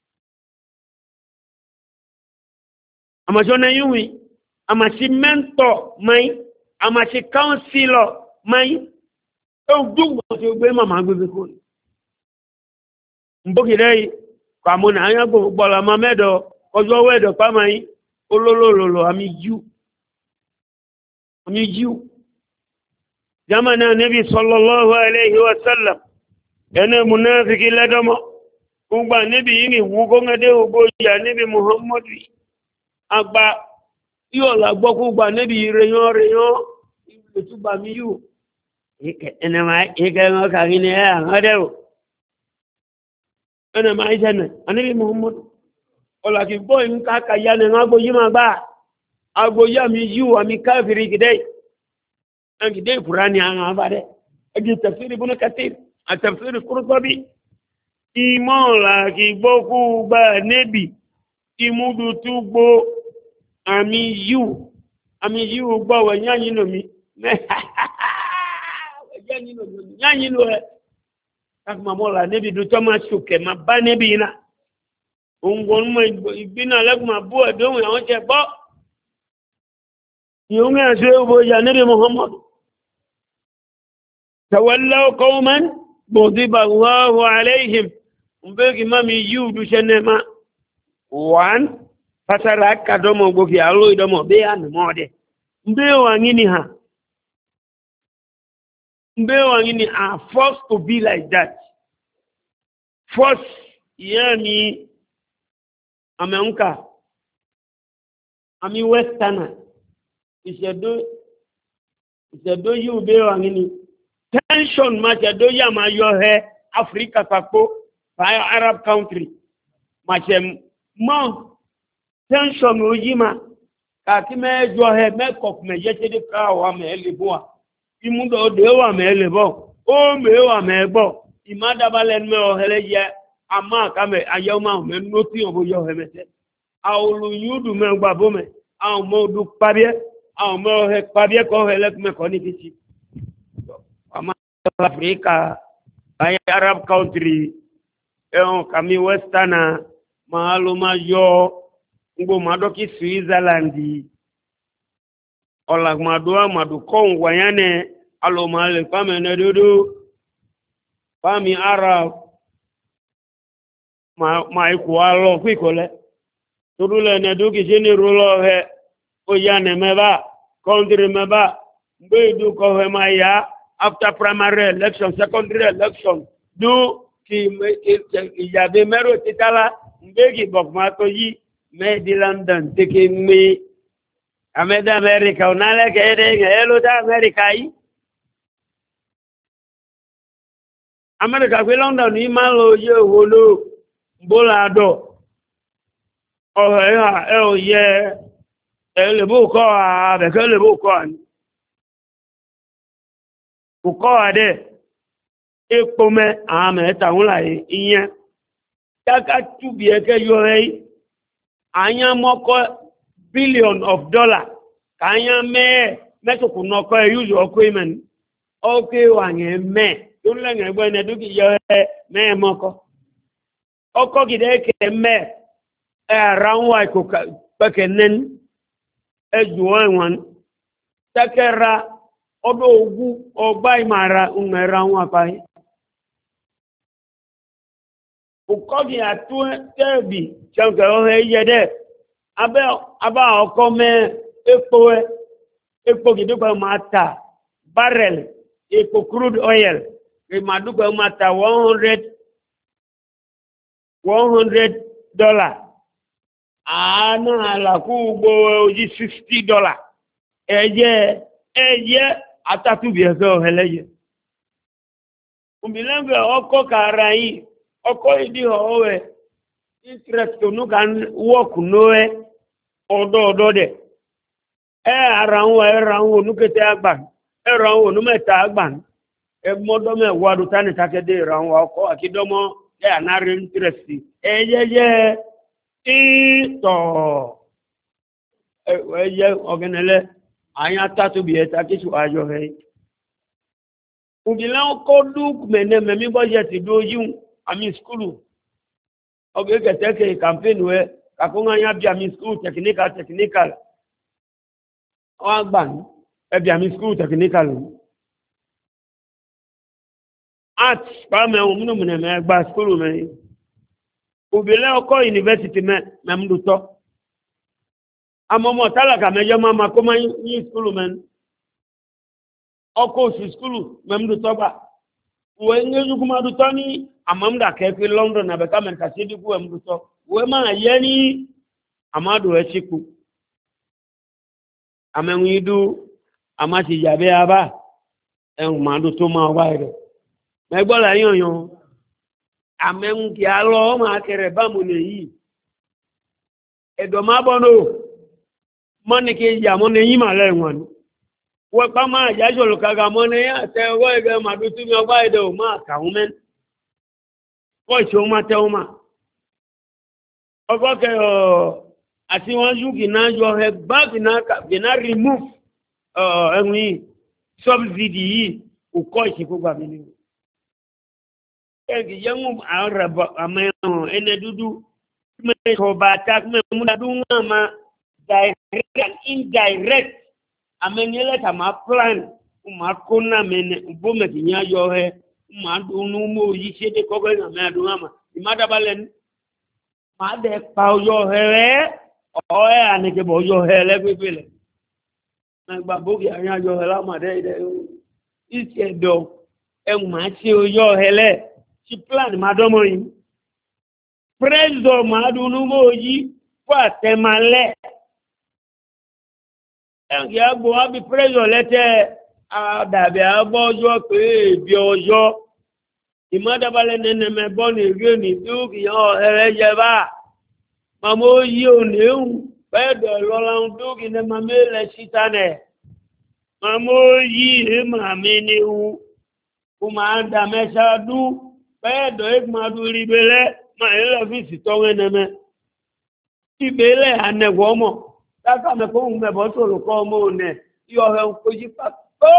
ama jona yui ama si mentor mai ama si counselor mai o dugo to gbe mama gbe ko mbogi dai kwa mona anya go bola mamedo ojo wedo pa mai ololololo ami ju zamana nabi sallallahu alaihi wasallam yana munafiki ladama kugba nabi ni wugo ngade ogo ya nabi muhammad agba yo la gbo kugba nabi reyan tuba mi yu ene mai ngo ka ni ya ngade ene mai jana nabi muhammad ola ki boy nka ka ya ne ngago yima ba agbo ya mi yu ami kafiri gidai an gidai qur'ani an abade agi tafsir ibn kathir at-tafsir qurtubi imola ki gboku gba nebi imudu tugbo ami yu gbo we yanyin no mi yanyin no e tak mamola nebi du toma suke ma ba nebi na ungon mo ibina lagma bo do won je bo يوم يسوع يا نبي محمد تولوا قوما غضب الله عليهم مبكي مامي يودو شنما وان فترك دومو بوكي الله دومو بيان مودي مبيو wangini are forced to be like that force yani ameamka ami westerner ìṣẹ̀dó yíò bẹ́ẹ̀ wà nínú tension ma ṣẹ̀dó yà máa yọ ẹ Africa papọ̀ by Arab country ma ṣe mọ́ tension ojí ma kàkí mẹ́jọ ẹ mẹ́kọ̀ọ́ mẹ́jẹ́ ṣe dé ká wà mẹ́lẹ̀ bọ́ wa ìmúdọ̀ òdè wà mẹ́lẹ̀ bọ́ ó mẹ́ wà mẹ́bọ̀ ìmádàbálẹ̀ mẹ́ ọ̀hẹ́lẹ́ yẹ àmọ́ àkàmẹ́ ayẹ́wò máa mẹ́ nótì ọ̀bọ̀ yọ ẹ mẹ́tẹ́ àwọn olùyúdù mẹ́ gbà bọ́ mẹ́ àwọn ọmọ odò pàbíẹ́ àwọn ọmọ ọ̀hẹ́ pàbíẹ́ kọ́ ọ̀hẹ́ lẹ́kùnmẹ́kọ́ ní fífi ọmọ Africa by Arab country ẹ̀hún kàmí westerner máa ló máa yọ ngbò màdọ́kì Switzerland ọ̀làgbàdo àmàdùkọ́ wáyánẹ̀ alòmàlẹ̀ pàmẹ́nẹ́ dúdú pàmì Arab máa ikú alọ́ fún ìkọlẹ̀ torúlẹ̀ nẹ̀dúkì sí ní rúlọ́ ọ̀hẹ́ ó yá nẹ̀ mẹ́bà country mẹ́bà gbé ìdúkọ̀ ọ̀hẹ́ máa yá after primary election secondary election do ki ìyàbẹ̀ mẹ́rò títàlá mbégi bọ̀kùnmátó yí mẹ́ẹ̀dì London tẹ́kẹ́ mé amẹ́dà Amẹ́ríkà ọ̀nàlẹ́kẹ̀ ẹ̀dẹ́ ẹ̀lọ́dà Amẹ́ríkà yìí Amẹ́ríkà pé London yìí máa ń lo oyé òwò ló bólà dọ̀ ọ̀hẹ́ ẹ̀ ò yẹ ẹ̀ lè bó kọ́ àbẹ̀kẹ́ lè bó kọ́ àní kò kọ́ àdẹ́ epo mẹ́ àmẹ́ ẹ̀tàwọn láyé ìyẹn káká túbí ẹ̀kẹ́ yọ ẹ́ àyàn mọ́kọ́ billion of dollar kàyàn mẹ́tòkù nọkọ́ ẹ̀ yúzù ọkọ́ ìmẹ̀ni ọkọ́ wà yẹn mẹ́ tó lẹ́yìn ẹgbẹ́ ẹ̀nà dúkì yọ ẹ́ mẹ́ẹ̀mọ́kọ́ ọkọ́ gidẹ́ kẹ́ mẹ́ ẹ̀ ara ń wà ìkò pẹ̀kẹ́ nẹ́ni ẹ̀ jù wọ́n tẹ́kẹ́ra ọdọ́ ogún ọgbá ìmàrà ǹmẹ̀ra wọn àpáyé òkọ́gì àtú tẹ́ẹ̀bì ṣẹ́nkẹ̀ ọ̀hẹ́ yẹ́dẹ́ abá ọkọ́ mẹ́ epo gìdúgbà máa ta barrel epo crude oil ìmàdúgbà máa ta $100 àánú àlàkú gbogbo ojí $60 ẹ̀yẹ́ atatubi ẹ̀fẹ́ ọ̀hẹ́lẹ́yẹ òmìnlẹ́gbẹ̀ ọkọ̀ kààrà yìí ọkọ̀ ìdí ọ̀ọ́wẹ̀ interest onúkà wọ́ọ̀kù nóẹ́ ọ̀dọ́ọ̀dọ́ dẹ̀ ara ń onúkété àgbà ẹ̀rọ àwọn onúmẹ̀ta àgbà ẹgbọ́dọ́mẹ̀ wádùú tánì tákẹ́dẹ́ ìrọ̀ àwọn ọkọ̀ àkídọ́mọ́ ẹ̀ ànárí interest ẹ̀yẹ́yẹ́ ìtọ̀ ye ogenele anya tatu bi eta kisu ajo he ubila ko du mene memi budget do yun ami school oge ke campaign we kakunga nya bi ami school technical o agban e bi ami school technical art pa me o munu mene me gba school me ubila ko university me mdu to amomo talaka mejo mama ko ma ni school men oko su school mdu to ba we ngeju kuma du to ni amamda ke fi London na be kamen ka sidi ku mdu to we ma yeni amadu e chiku amenwidu amati jabe aba en madu to ma wa ire me gbo la yan amen ki alo ma kere ba mu ne yi edo ma bono mọ́ni kí ìjà mọ́ni yí màá lẹ́wọ̀n ni wọ́n pa máa jájọ́ olùkàgà mọ́ni àtẹ ọwọ́ ẹgbẹ́ màdútú ní ọgbà èdè ò máa kàún mẹ́ni wọ́n ìṣòwò máa tẹ́wọ́ máa ọgbọ́ kẹ àti wọ́n yú kìnnà yọ ẹ bá kìnnà remove ẹ̀hún yìí subsidy yìí kò kọ́ ìṣìkò gbà mí ni ẹ̀kì yẹ́mú àmọ́ ẹ̀nẹ́ dúdú mẹ́kọ̀ọ́ bàtà mẹ́múdàdún máa direct and indirect amenyele kama plan uma kona mene ubome kinya yo he uma dunu mo yise de kogo na me adu ama imada balen ma de pa yo he o e anike bo yo he le gbele na gba bogi anya yo he la ma de ise do e ma ti o yo he le ti plan ma do mo yin prezo ma dunu mo yi wa te male ẹ̀yà gbọ́ wá bí pírẹ́sọ̀ lẹ́tẹ̀ àdàbẹ̀ àbọ́jọ́ pé èbí ọjọ́ ìmọ́dábalẹ̀ nẹ́nẹ̀mẹ́ bọ́ ní ìrí òní dúkìá ọ̀hẹ́rẹ́ jẹ bá màmá ó yí òní ehùn pẹ́ẹ̀dọ̀ lọ́láhùn dúkìá màmá ilẹ̀ síta nẹ̀ màmá ó yí èémàmí ní ewu kó máa dà mẹ́sà dú pẹ́ẹ̀dọ̀ èémàdú rí belẹ́ máa ilẹ̀ fi sì tọ́wẹ́ nẹ́mẹ́ ìbélẹ̀ ànẹ̀wọ́ mọ̀ Tata me ko me bo to lo ko mo ne yo he ko ji pa ko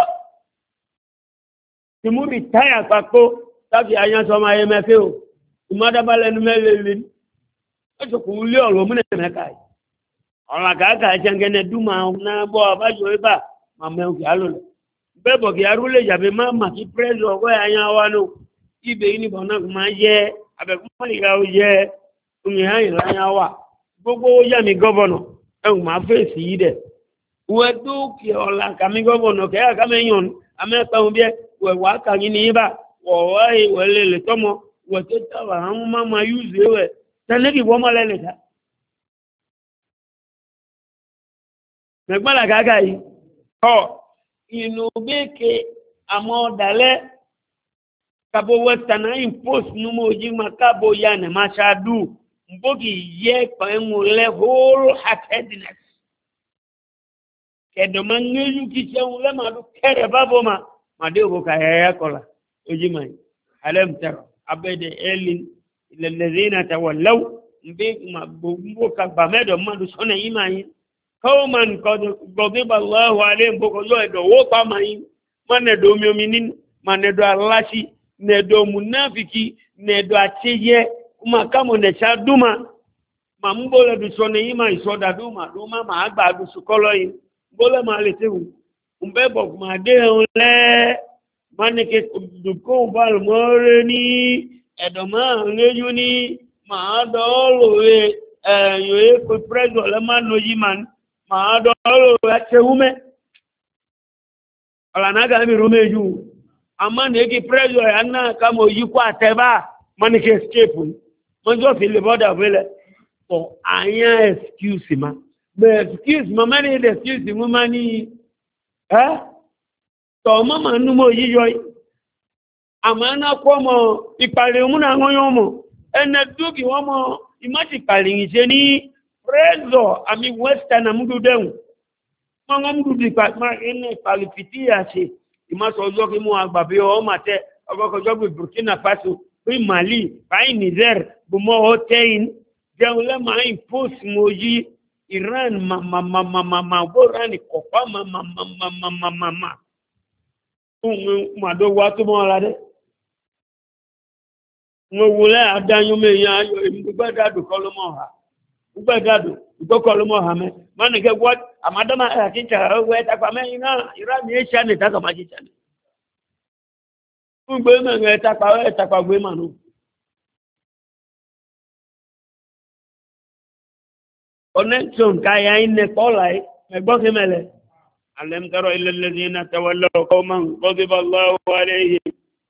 ti mu retire pa ko tabi ayan so ma ye me fe o imada bale nu melele o so ku li oro mu ne me kai ola ga ga jangene duma na bo abajo iba ma me o ya lo be bo ki arule ya be ma ma ki preso ko ayan wa no ibe ni bo na ma ye abe ku ma ga o ye umi han la yan wa gbogbo ya mi governor ẹ̀hùn máa fèsì yìí dẹ̀ wọ́n tó kí ọ̀la kàmí gọ́bọ̀nà kẹ́yà kàmẹ́yàn amẹ́pẹ̀hún bí wẹ̀ wá kàyí ní ibà wọ̀wọ́ ìwẹ̀ lè tọ́mọ wẹ̀ tó tàwà àwọn máa yúzù wẹ̀ tẹ́lẹ̀kì wọ́n mọ́ lẹ́lẹ̀ ká mẹ́gbàlá kàkà yìí ọ̀ inú bẹ́ẹ̀kẹ́ àmọ́ ọ̀dàlẹ́ kàbọ̀ western impose númọ̀ ojí máa káàbọ̀ ya nà máa ṣáàdù mbogi ye pẹ̀lú le wholeheartedness kẹ̀dọ̀ ma ń yẹ́yù kí ṣẹ́hun lẹ́mà ló kẹ́rẹ̀ bá bọ́ ma dé òbò ka ẹ̀yẹ́ kọlá ojú ma yìí alẹ́mtẹ̀rọ abẹ́dẹ̀ ẹ̀lìn ilẹ̀lẹ̀zẹ́ na tẹwọ̀ lẹ́wọ̀ mbé ma gbogbo ka gbà mẹ́dọ̀ mmadù sọ́nà yìí ma yìí kọ́ọ̀mán gbọ̀gbẹ́bà lọ́wọ́ alẹ́ mbókọ̀ yọ ẹ̀dọ̀ wó pa ma yìí ma nẹ̀dọ̀ omi nínú ma nẹ̀dọ̀ aláṣí nẹ̀dọ̀ munafiki nẹ̀dọ̀ àtẹ́yẹ kuma kama necha duma mambola du sone yima isoda duma ma agba du sukolo yi bola ma le tewu umbebo ma de ole manike du ko bal more ni edoma ngeju ni ma do lo yo e ko preso le man no yiman ma do lo atewume ala naga mi rumeju amane ki preso yana kama yi kwa teba manike escape mọ́jọ́ fi lè bọ́dà fẹ́lẹ̀ ọ̀ àyàn excuse ma bẹ̀ excuse ma mẹ́rin ilẹ̀ excuse mú má ní ẹ́ tọ̀ mọ́ ma nú mọ́ yíyọ àmọ́ ẹ̀nà kọ́ mọ́ ìpàlẹ̀ múnà wọ́n yọ́ mọ́ ẹ̀nà dúkì wọ́n mọ́ ìmọ́tì pàlẹ̀ yìí ṣe ní prẹ́zọ̀ àmì western àmúdúdẹ̀hùn wọ́n múdúdú ìpàlẹ̀ fìtíyà ṣe ìmọ́sọ̀ ọjọ́ kí mú àgbàbí ọmọ tẹ ọgọ́kọjọ́ bí Burkina Faso bí Mali báyìí Niger bùmọ́ ọ̀tẹ́yìn jẹun lẹ́mọ̀ impose mojí Iran ma borani kopa ma mado watu mo la de mo wole adanyu me yan ayo imgbe dadu kolomo ha ugbe dadu to kolomo ha me man ke what amadama akincha we ta kwa me ina Iran ni Asia ni ta kama kicha ni ugbe me nge ta kwa gbe manu connection kaya ine polai me gbo kemele alam tara ila alladhina tawallaw qauman ghadiba Allahu alayhim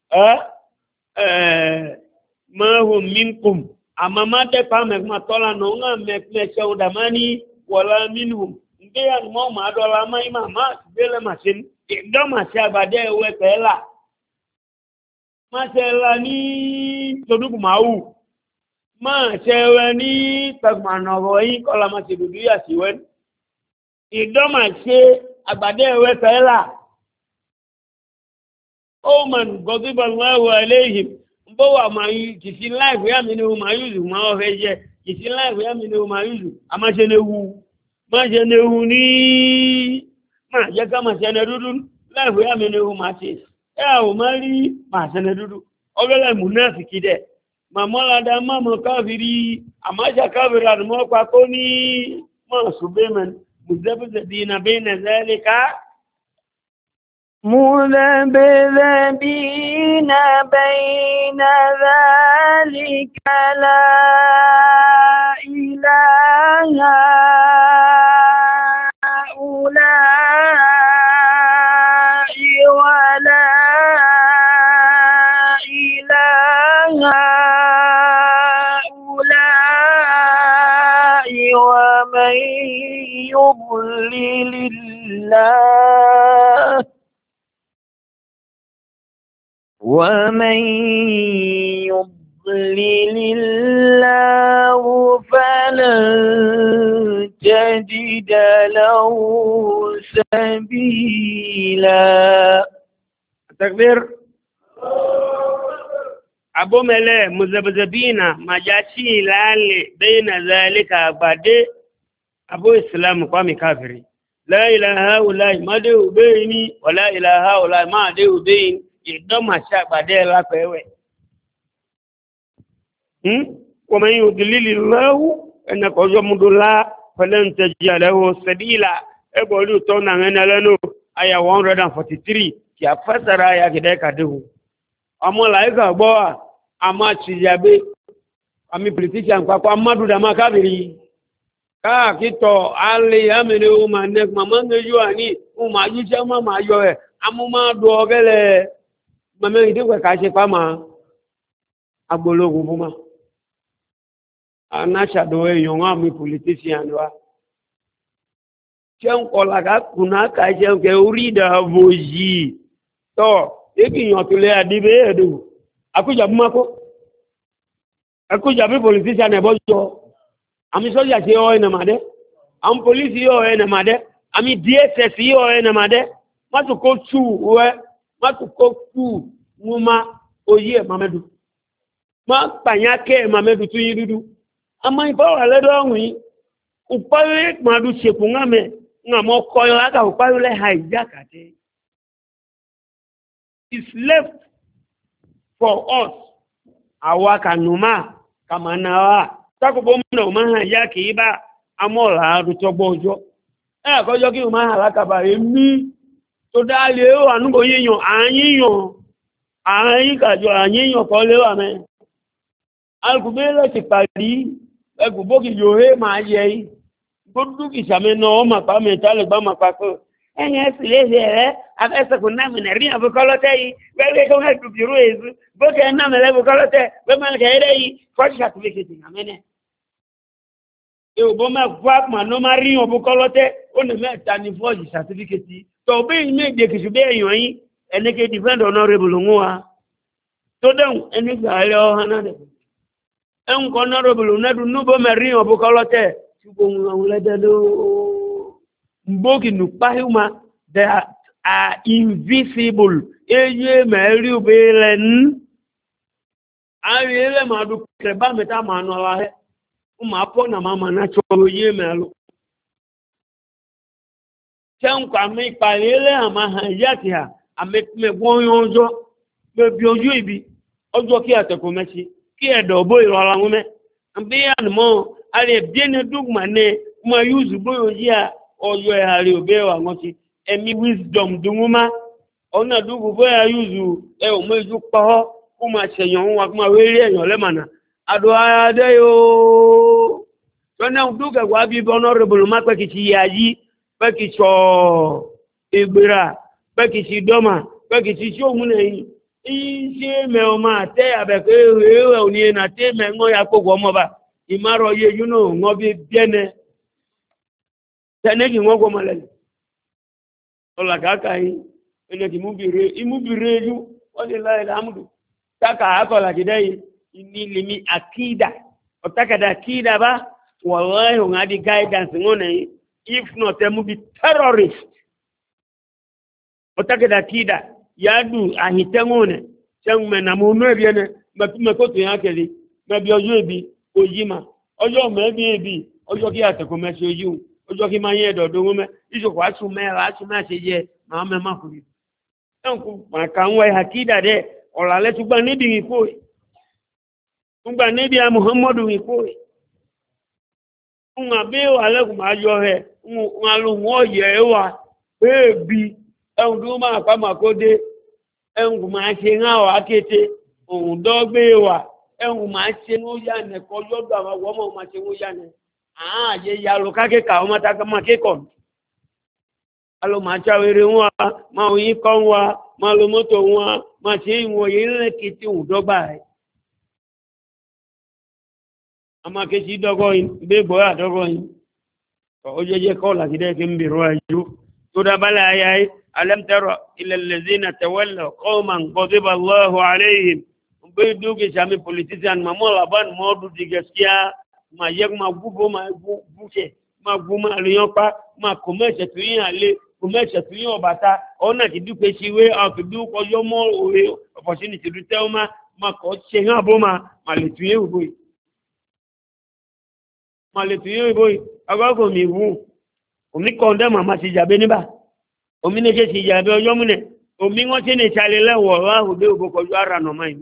ma hum minkum amama te pa me ma tola no nga me shauda mani wala minhum ndia mo ma dola mai mama bele masin do ma sha bade we pela ma sela ni toduku mau ma sewe ni pagmano yi kola ma se dudu ya siwen ido ma se agbade we pela o man godiba Allahu alayhim mbo wa ma yi kisi life ya mi ni o ma yuzu ma o feje kisi life ya mi ni o ma yuzu ama se ne wu ni ma je ka ma se ne dudu life ya mi ni o ma se o ma ri ma se ne dudu o gele munafiki de mamola da mama kafiri amaja kafira mo kwa koni ma subeman muzabzabina baina zalika مذبذبين بين ذلك لا إله هؤلاء ولا إله هؤلاء ومن يضلل الله فلن تجد له سبيلا. تكبير. أبو ملي مذبذبين مجاشي لالي بين ذلك بعد أبو إسلام قومي كافري لا إله هؤلاء ما ديو بيني ولا إله هؤلاء ما ديو بين إدوما شاك بعد لا كوي ومن يضلل الله أنك أجمد الله فلن تجد له سبيلا أقولوا تونا هنا لنو آية 143 كي أفسر آية كده كده أما لايك أبوا أما تجابي أمي politician kwa amadu da makabiri ka kito ali amene uma nek mama ngeju ani uma yuje mama yo e amuma do ogele mama ide kwa ka se pama agbologun buma anasha do e yon ami politician wa chen kola ka kuna ka je ke urida voji to ebi yon to le adibe edu akuja bumako akuja bi politician e bojo ami soja ti o ena made am police yo ena made ami DSS yo ena made matuko tu we matuko tu muma oye mamedu ma panyake mamedu tu yidudu ama ipa wale do nwi upawe madu seku ngame ngamo koyo aka upawe le hijack ate is left for us awaka numa kama nawa takubo mno maha yake iba amola rutogbo ojo kojo ki maha lakaba emi to dale o anugo yiyan ayin kajo ayin ko le wa me alkubele ti pari egubo ki yohe ma ye godu ki same no ma pa me tale gba ma pa ko enye sileze re afese ko na me ri abukolote yi we ko na du biro ezu bo ke na me le bukolote we ma ke ere yi for certificate na mene Obo ma gwa ma no ma ri obo kolote o ne meta ni forge certificate to be me de ki be eyan yin ene ke defend honorable nwa to den ene ga le o hana de en ko honorable na du no bo ma ri obo kolote sugo nwa le de do mboki nu pahuma that are invisible eye ma ri obe len ari ele ma du kreba meta ma no la he uma po na mama na choro ye melo tẹ́ǹ kọ́ àmì ìpàlẹ́lẹ́ àmà hàn yàtì hà àmì mẹ́gbọ́n ọjọ́ mẹ́bí ojú ìbí ọjọ́ kí àtẹ̀kọ́ mẹ́sí kí ẹ̀dọ̀ bó ìrọ̀lá wọn mẹ́ àbí ànàmọ́ àrẹ bíẹ́ni dùgbà ní ọmọ yúùsù bóyá ojí à ọjọ́ ẹ̀ àrẹ òbẹ́ wà wọ́n ti ẹ̀mí wisdom dùnmúmá ọ̀nà dùgbò bóyá yúùsù ẹ̀ ọmọ ìjú pahọ́ kó máa ṣẹ̀yàn wọn kó máa wérí ẹ̀yàn lẹ́mànà àdó adé yóò tọ́nà dùgbà wà bí honorable má pẹ́ kì í ṣe yáyí pẹ́ kì í ṣọ ìgbéra pẹ́ kì í ṣe dọ́mà pẹ́ kì í ṣe ṣóhun lẹ́yìn iṣẹ́ mẹ́ ọmọ àtẹ́ àbẹ̀kẹ́ ẹ̀rẹ́ òní ẹ̀nà tẹ́ mẹ́ ń ya kókò ọmọba ìmárọ̀ yẹ yúnà wọ́n bí bíẹ́nẹ tẹ́nẹ́kì wọ́n gbọmọ lẹ́yìn ọlàkàkà yìí ẹnẹ́kì ìmúbìrì ẹjú wọ́n lè láyé lámùdù tákà akọ̀làkìdẹ́ yìí ní lèmi àkídà ọ̀tákàdà àkídà bá wọ̀lọ́ ẹ̀hùn àdí guidance wọn nẹ̀yìn if not ẹmú bí terrorist ọ̀tákàdà àkídà yadu ahitengone chengme na mume biene matume ko to yakele mebi ojo ebi ojima ojo mebi ebi ojo ki ateko mese oju ojo ki ma yen dodo ngume iso kwa su me se je ma me ma kuri enku ma kan we hakida de olale tugba ni bi ko tugba ni bi muhammadu wi ko unga be wale ku ma yo he ngalu wo ye wa ebi ẹ̀hùn máa pa màkódé ẹ̀hùn máa ṣe ń àwọ̀ akéte òun dọ́gbé wà ẹ̀hùn máa ṣe ń yá nẹ̀kọ́ yọ́dọ̀ àwọn ọmọ máa ṣe ń yá nẹ̀ ààyè ya lọ kákékà ọmọ tákà máa kékọ̀ alo máa ṣàwérè wọn máa oyin kọ́ wọn máa lo mọ́tò wọn máa ṣe ìwọ̀n yìí lẹ́kẹ̀tì òun dọ́gba ẹ̀ àmọ́ kejì dọ́gọ́ yìí bẹ́ẹ̀ bọ́ àdọ́gọ́ yìí ó jẹ́jẹ́ kọ́ làkìdẹ́ kí ń bèrò àjò tó dábàlẹ̀ ayáyé ألم تر إلى الذين تولوا قوما غضب الله عليهم بيدوك سامي politician ما مولا بان مودو ديغسكيا ما يك ما غوبو ما بوشه ما غوما ليوبا ما كوميسه tuyin ale كوميسه tuyin obata ona ti dupe siwe a ti du ko yomo owe opportunity du teuma ma ko chenga boma ma le tuyin uboy agago mi wu omi konde mama ti jabe niba omi ne kesi jabe ojo mune omi won ti ne chale lewo wa de obokoju ara no mai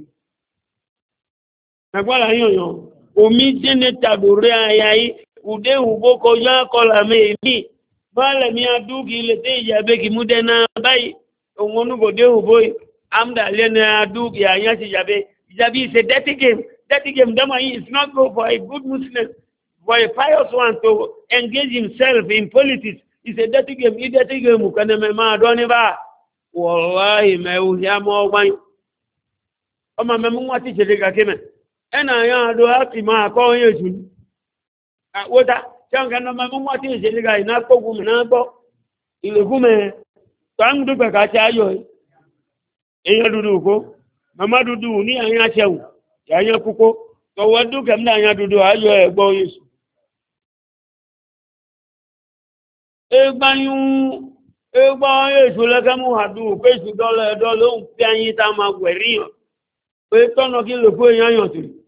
nagbala yoyo omi ti ne tabure ayayi ude ubokoju akola me mi bale mi adugi le te jabe ki mude na bai onwonu gode uboy amda le na adugi anya ti jabe is a dirty game dama is not go for a good muslim for a pious one to engage himself in politics. It's a dirty game, can a man don't ever. Wallahi, my Uyamo wine. Oh, my mamma, what is it? Came and I do have to my call you. What a young and my mamma, what is it? I not go woman, in the woman. Tang do back at you. Aya do go. Mamma do near Yacho. Yaya Kuko. So what do come down to do? Are you boys? Egbayun èso lẹ́kẹ́mú àdúgbò pé èso dọ́lọ́ ẹ̀dọ́ ló ń fi ayé tá a máa gbẹ̀rí yàn pé tọ́nà kí lè fún èèyàn yàn tìrì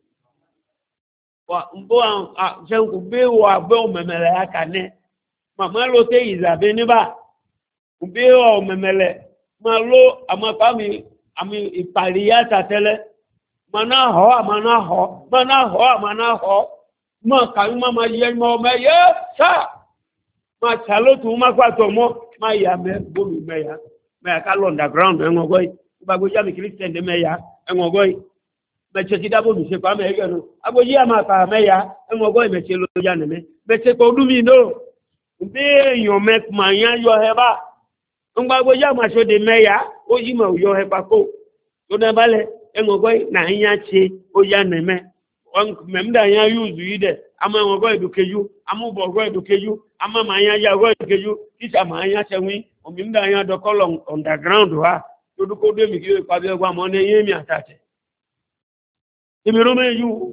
ń bó àṣẹǹkù bí wọ àgbẹ̀ òmẹ̀mẹ̀lẹ̀ akànẹ́ màmá ló tẹ ìzàbẹ́ níbà bí wọ òmẹ̀mẹ̀lẹ̀ máa ló àmọ́pá àmì ìpàríyá tàtẹ́lẹ̀ máa họ́ máa kàrí máa yẹ ọmọ ẹ̀yẹ sáà ma chalo tu ma kwa to mo ma ya me bomi me ya ka lo underground en ogoi ba go ya mi christian de me ya en ogoi me che ti da bomi se pa me e no agbo ya ma pa me ya en ogoi me che lo ya ne me che ko du mi no be eyan me ma yan yo he ba ngba go ya ma so de me ya o yi ma yo he pa ko to na bale en ogoi na yan che o ya ne me on me mda yan use yi de ama en ogoi edukeju amu bo ogoi edukeju ama manya ya go keju isa manya sewi omimda ya do kolon underground wa to ko de mi ki pa be gwa mo ne yemi atate imiro meju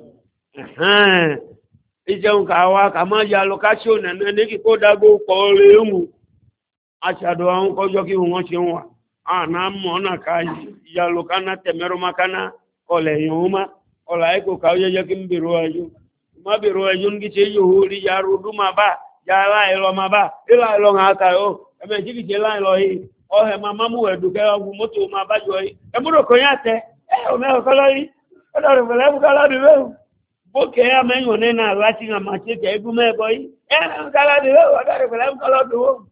ijeun ka wa ka ma ya location na ne ki ko dago ko le mu achado an ko jo ki won se wa ana mo na ka ya lokana temero makana ole yuma ola eko ka ye ki mbiro ayu ma biro ayu ngi che yo hori ya ruduma ba ya la ilo maba ila ilo ngaka o eme jiki je la ilo yi o he mama mu edu ke ogu moto ma ba jo yi e mu do ko yate o me ko lo yi o do re bu kala de we bo ke ya me yon na lati na ma che ke ibu me boy kala de we o do re bu kala do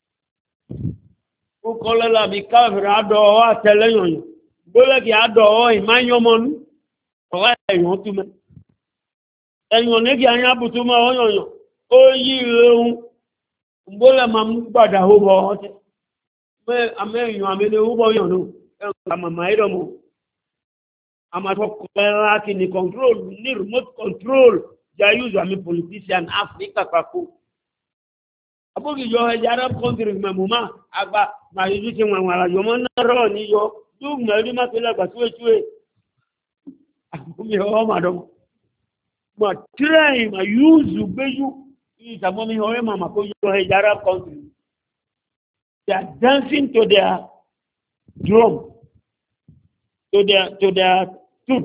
o ko la bi ka ra do wa tele yon bo le ki ado o ma yon mon o wa yon tu me ẹ̀yàn nígi àyà bùtú máa ọ̀yọ̀yọ̀ ó yí ìrẹ̀hun gbólẹ̀ máa mú gbàdà hóbọ̀ ọ́tẹ́ àmẹ́yàn àmẹ́lẹ̀ hóbọ̀ yọ̀nù ẹ̀rùn àmàmà ìdọ̀mọ̀ àmàtọ̀kọ̀lẹ́ra kì ní control ní remote control jà use àmì politician Africa pàkó abúkì yọ ẹ̀yà Arab country mẹ́mùmá àgbà máa yóò ti wọn àwọn àyọ̀mọ́ náà rọ̀ níyọ dúgbùmọ̀ ẹ̀rí má tẹ́lẹ̀ àgbà túwétúwé àbúkì ọmọdọ́mọ̀ ma try ma use beju is amomi hore mama ko yo he Arab country they are dancing to their drum to their tune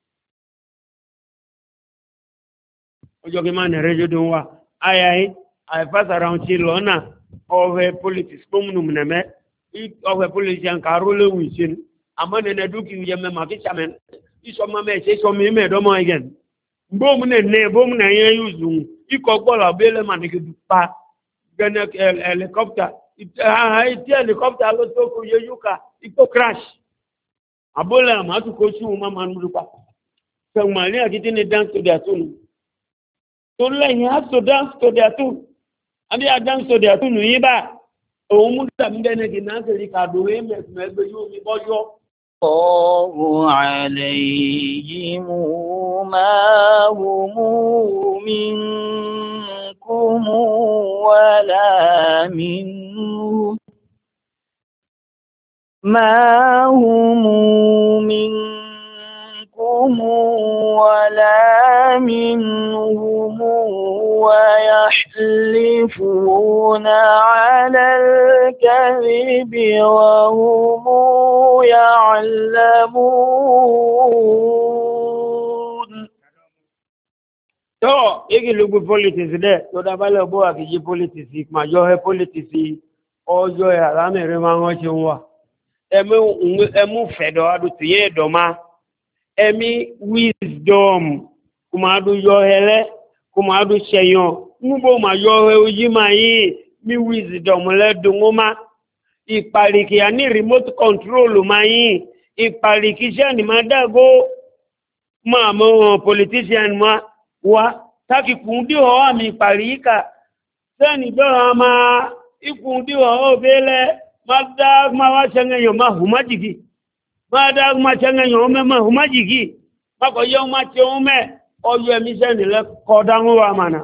ojo ke man rejo don wa ai pass around ti lona of politics komunum neme of politician karole wisin amane na duki je me ma ki chamen iso mama se so mi me do mo again bom ne bom na yen yuzu iko gbola bele manike dupa gene helicopter helicopter lo to ko yuka iko crash abola ma tu ko su mama ndupa so mali akiti ne dance to their tune so le you have to dance to their tune and they dance to their tune yiba o mu da mbene kinase likado we me gbe yo mi bojo الله عليهم ما هم منكم ولا منهم ما هم منكم ولا منهم ويحلفون على الكذب وهم يعلمون تو يجي لوغو politics ده تو دا بالو بو akiji politics ma yo he politics ojo ya la mere ma ngo chenwa emu fedo adu tiye do ma emi wisdom kuma adu yo hele kuma adu sheyon nubo ma yo he oji ma yi mi wisdom le dungoma ipariki ani remote control ma yi ipariki je ni ma dago ma mo politician ma wa taki kundi ho ami parika sani do ma ikundi ho bele mada ma wa changa yo ma humajigi mada ma changa yo ma humajigi ma ko yo ma che o me oyo emi se ni le kodanwo wa mana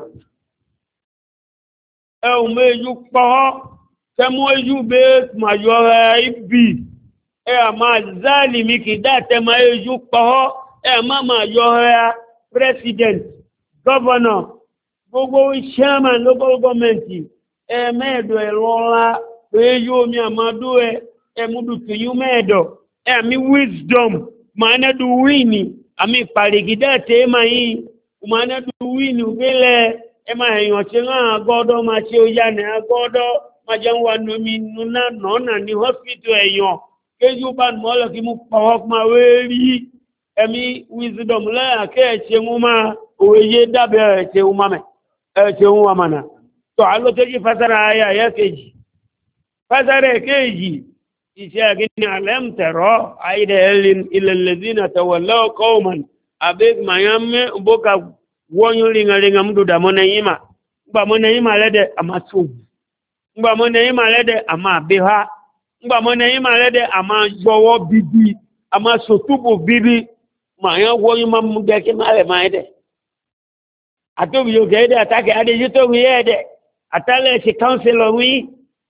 e o meju po se mo eju be ma yo ibi e ma zalimi ki date ma eju po e ma yo president governor gbogbo chairman local government e medo e lola eju mi amadu e mudu tu medo e mi wisdom mana du wini ami parigida te mai mana du wini ubele e ma eyan che ran godo ma che o ya ne godo ma je wa no mi nuna nona ni hospital eyan keju ban mo lo ki mu power ma we ri emi wisdom la ke che mu ma oye dabe che u ma me che u wa mana to alo te ji fasara aya ya keji fasara keji isha gini alam taro aida elin ila alladhina tawallaw qauman abeg mayamme boka wonyo linga mdu da mona yima ngba mona yima lede amasu ngba mona yima lede ama beha ngba mona yima lede ama jowo bibi ama sotubu bibi maya wonyo mamude ke male maide atobi yo gede atake ade jito yede atale si counselor wi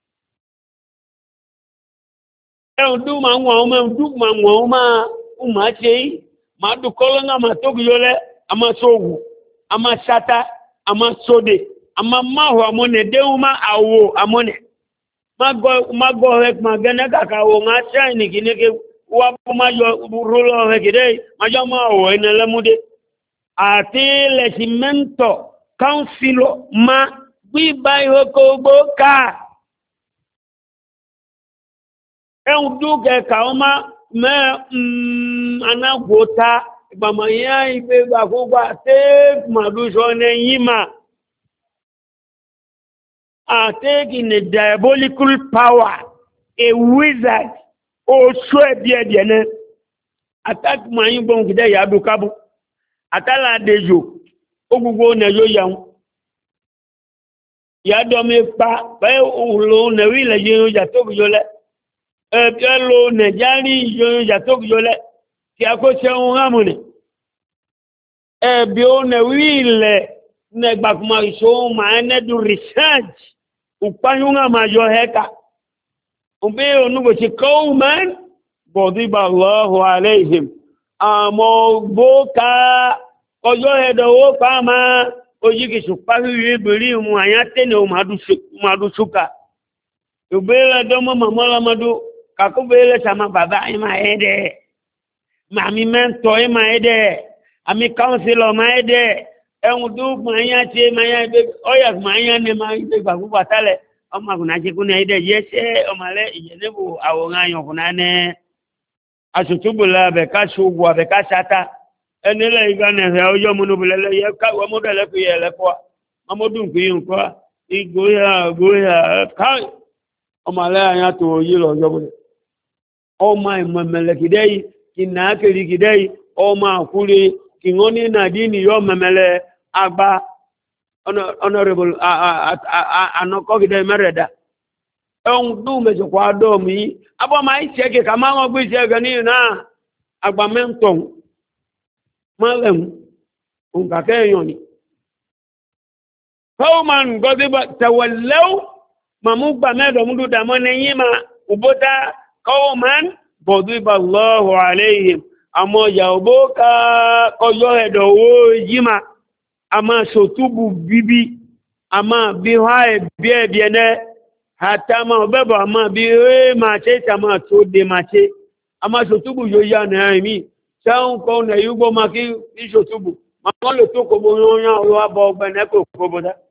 du ma won ma uma che ma du kolonga ma to giyole ama sowu ama sata ama sode ama maho amone de uma awo amone mago rek ma gene kaka wo nga shine kineke wa ma yo rolo rek de ma jo ma o enele mude ati le cimento councilo ma gbígba ìhókò gbóká ẹ̀hùn dúkẹ̀ kàọ́má mẹ́ anágbóta ìgbàmọ̀ yẹn ìgbé gbàgbógbà take màdúsọ ní yíma taking a diabolical power a wizard oṣù ẹ̀bí ẹ̀dẹ̀ ní attack ma yí gbọ́n kìdẹ̀ yàdù kábù àtàlà àdèjò ogbogbo ọ̀nà yóò yàwó yàdọ̀ mi pa bẹ́ẹ̀ òun nẹ̀wí ilẹ̀ yóò jà tó kìjọ lẹ́ ẹ̀bẹ̀ lo nàìjárí yóò jà tó kìjọ lẹ́ kí a kó ṣe ohun rámùnì ẹ̀bẹ̀ òun nẹ̀wí ilẹ̀ nẹgbàkùnmọ̀ ìṣòwò máa nẹ́dù research ìpáyún àmàjọ ẹ̀ka òbí onúgbòsí kọ́ọ̀mán bọ̀díbà lọ́hùn aléhìm àmọ́ gbóká ọjọ́ ẹ̀dọ̀wó pàmà ojíkìsù pàrírí ìbìrí mú àyá tẹ́lẹ̀ òmàdúsúkà ìbẹ̀rẹ̀ dọ́mọ́ mọ̀mọ́lọ́mọdú kàkúbẹ̀rẹ̀ sàmà bàbá ìmà ẹ̀dẹ̀ màmí mẹ́ntọ́ ìmà ẹ̀dẹ̀ àmì káùnsílọ̀ mà ẹ̀dẹ̀ ẹ̀hùn dúkù àyá tí máyá ẹgbẹ́ ọ̀yà máyá ní máa ń gbé gbàgbúgbà tálẹ̀ ọmọ àkùnà àjẹkùnà ẹ̀dẹ̀ yẹ́sẹ́ ọmọlẹ́ ìyẹ̀lẹ́bù àwòrán ayọ̀kùnà ní asùtúbùlà àbẹ̀ká ṣòwò àbẹ̀ká ṣáta ẹni lẹ́ ìgbàna ẹ̀rẹ́ ọjọ́ múnubùlẹ́lẹ́ yẹ káwọ́ mọ́dẹ̀lẹ́kù yẹ lẹ́kọ́ ọmọdún kìí nǹkan ìgbóyà káì ọmọlẹ́ àyà tó yí lọ ọjọ́ bùlẹ̀ ọmọ ìmọ̀mẹ̀lẹ̀ kìdẹ́ yìí kì náà kiri kìdẹ́ yìí ọmọ àkúrẹ́ kì wọ́n ní nàdínì yọ mẹ̀mẹ̀lẹ̀ àgbà honorable anọkọ́ kìdẹ́ mẹ́rẹ̀dá ẹ̀hún dùn mẹ́sọ̀kọ́ adọ́ọ̀mù yìí abọ́ máa ń ṣe kìkà máa wọ́n gbé ṣẹ́gẹ̀ ní ìná àgbà mẹ́ntọ̀n mọ́lẹ̀mù òǹkàkẹ́ èèyàn ni fọ́ọ̀mán gọ́díbà tẹ̀wẹ̀lẹ́wò màmú gbà mẹ́dọ̀múdú dàmọ́ nẹ́yìn ma òbótá fọ́ọ̀mán bọ̀díbà lọ́wọ́ àléhìm àmọ́ yàwó ká kọjọ́ ẹ̀dọ̀ owó yíma a máa sòtúbù bíbí a máa bí wá ẹ̀bí ẹ̀bí ẹ̀nẹ́ àtàmà ọ̀bẹ̀bọ̀ a máa bí ẹ́ máa ṣe ìtàmà tó dé máa ṣe a máa sòtúbù yóò yá náà ẹ̀mí sẹ́hùn kan nà yúgbó máa kí ìṣòtúbù máa lè tó kò bó yán ọ̀rọ̀ àbọ̀ ọgbẹ̀nẹ́ kò kò bó dá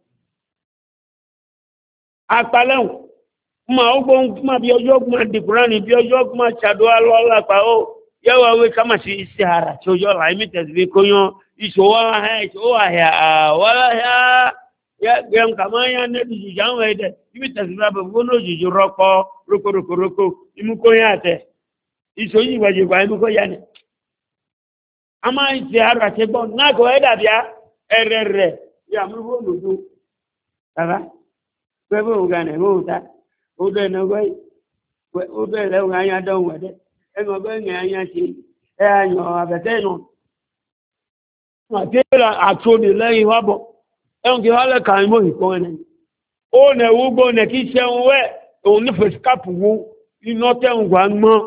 apalẹ́hùn máa ó gbóhùn máa bí ọjọ́ máa dìkúránì bí ọjọ́ máa ṣàdúrà lọ́lápá ó yẹ́wọ́ awé ká máa ṣe iṣẹ́ ara tí ọjọ́ láì mí tẹ̀sí kó yán ìṣòwò àhẹ́ wọ́láhẹ́ yẹ́n kà máa yán nẹ́bí jùjà ń wẹ̀ dẹ̀ ibi tẹ̀sí bá bẹ̀ fún òjòjò rọ́pọ̀ rókòrókòrókò imú kó yán àtẹ̀ ìṣòyí ìwàjìgbà imú kó yán ni a máa ń ṣe ara ṣe gbọ́n náà kò ẹ́ dàbí ẹ̀rẹ̀ rẹ̀ yàmúrú lòdó bàbá pẹ́bẹ́ ògànẹ̀ òòta ó bẹ́ẹ̀ nọgbẹ́ ó bẹ́ẹ̀ lẹ́wọ̀n ayá dánwò ẹ̀dẹ́ ẹgbẹ́ ọgbẹ́ ìyẹn ayá ṣe ẹ àyàn àbẹ̀tẹ́ ìnà àti àtòdì lẹ́yìn wábọ̀ ẹ̀hùn kí wọ́n lẹ́ka ìmọ̀ ìkan ẹ̀nẹ̀ ó nẹ̀ wúgbó nẹ̀ kí ṣẹ́hun wẹ́ òun nífẹ̀ẹ́ skápù wo iná tẹ́hùn gbà ń mọ́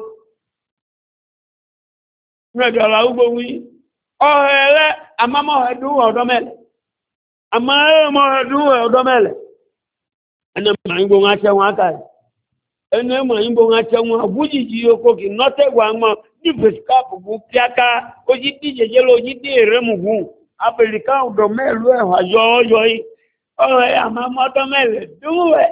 mẹ́jọ̀lá wúgbó wí ọ̀hẹ̀lẹ́ àmọ́mọ́ ẹ̀dún ọ̀dọ́ mẹ́lẹ̀ ẹni mọ̀ ìgbò wọn aṣẹ́wọn ákàrí ẹni mọ̀ ìgbò wọn aṣẹ́wọn àbújìjì oko kì nọ́tẹ̀wà mọ́ ní fèsìkáàpù bú kíáká ó jí díjẹjẹ ló jí dé ìrẹ́mùgú abẹ̀lìká ọ̀dọ̀ mẹ́lú ẹ̀wà yọ́ọ́yọ́ yìí ọ̀hẹ̀ àmọ́mọ́ ọ̀dọ́ mẹ́lẹ̀ dúnwẹ̀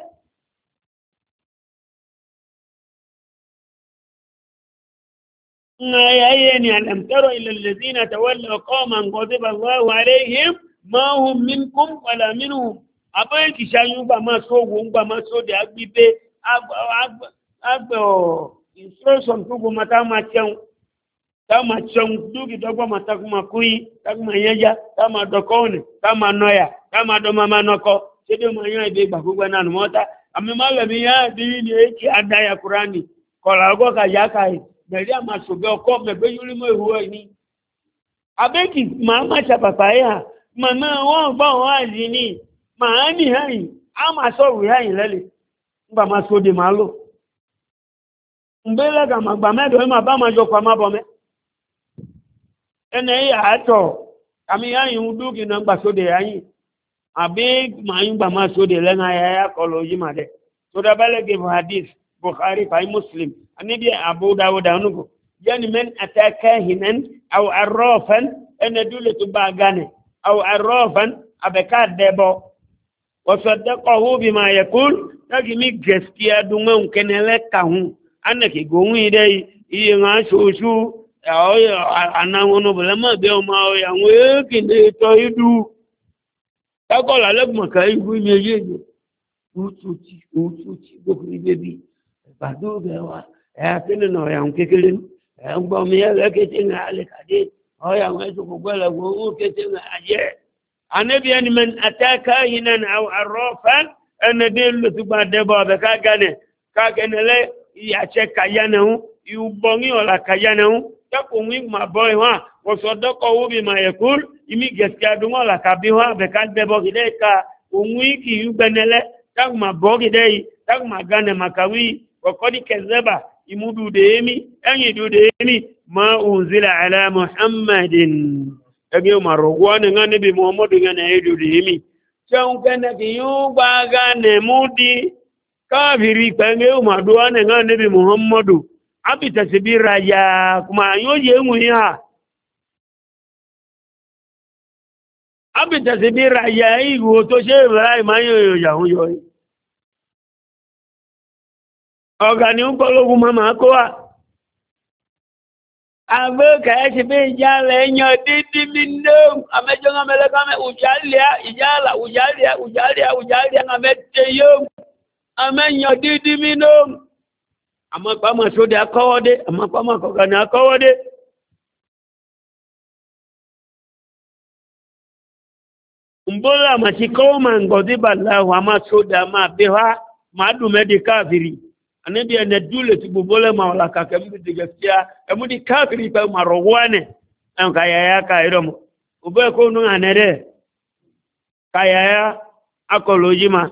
يعني ألم تروا إلى الذين تولوا قوما غضب الله عليهم ما هم منكم ولا منهم أبين كشايو بما سوغو بما سودي أغبي instruction tugu matama chang tama chang dugi dogwa matakuma kui takuma yeja tama dokone tama noya tama do mama noko sedo manya be bagugwa nanu mota amemala miya dini eki adaya Qurani kola go ka yakai Nàìjíríà máa ṣògbẹ́ ọkọ́ mẹ́gbẹ́ yúrí mọ́ ìhúwọ́ ní. Abẹ́kì máa máa ṣàpàpà ẹ̀hà, màmá wọ́n gbọ́ wọ́n àìyí ní, màá ní ẹ̀yìn, a máa sọ̀rọ̀ ẹ̀yìn lẹ́lẹ̀, nígbà máa sóde máa lò. Ǹgbẹ́ lẹ́gà màgbà mẹ́dọ̀ ẹ̀ máa bá máa jọ pàmà bọ̀ mẹ́. Ẹnà ẹ̀yà àtọ̀, àmì ẹ̀yìn ń dúkì náà gbà sóde ẹ̀yìn. Àbí màá ń gbà máa sóde lẹ́nà ẹ̀yà kọlọ̀ yìí mà dẹ̀. Sódàbálẹ̀ hadith Bukhari fàí Muslim. Anibi Abu Dawud anugo yani men ataka hinan aw arrafan ana dule tubagane aw arrafan abeka debo وصدقه بما يقول تجمي جسكيا دون كنلكه أنك قومي دي إيه شوشو أنا ونبلما بيوما ويكن تويدو تقول على مكاي بنيجي ututi bokri bebi badu bewa ya kinno ya nkekelen ngbo mi ya kete ngale kade o ya ngaitu kugwala go kete ngaje anabi an man ataka hinan aw arrafan ana delu tuba debo be ka gane le ya che kayanu yu bongi ola kayanu ta ko wi ma boy wa ko sodoko wo bi ma yakul imi geska dungo la kabiwa be ka debo gide ka wi ki yu benele tak ma bogi dei tak ma gane makawi wa kodi kezeba imudu deemi enyi du deemi ma unzila ala muhammadin ege marogwane ngane bi muhammadu ngane edu deemi chaunkene ki yuba gane mudi kafiri penge umaduane ngane bi muhammadu abita sibira ya kuma yoye muya abita sibira ya igu to se Ibrahim ayo ya huyo ogani ungologu mama ko wa abe ka se be jale nyo didi minno amejo ngamele kame ujalia ngamete yo amenyo didi minno ama kama sodi akawode ama kama kogani akawode mbola machikoma ngodi ballahu ama soda ma bewa madu medi kafiri anabi anadule tibobole mawala kake mbi digestia emudi kafiri pa marogwane an kaya ka iromo ube ko nu anere kaya akolojima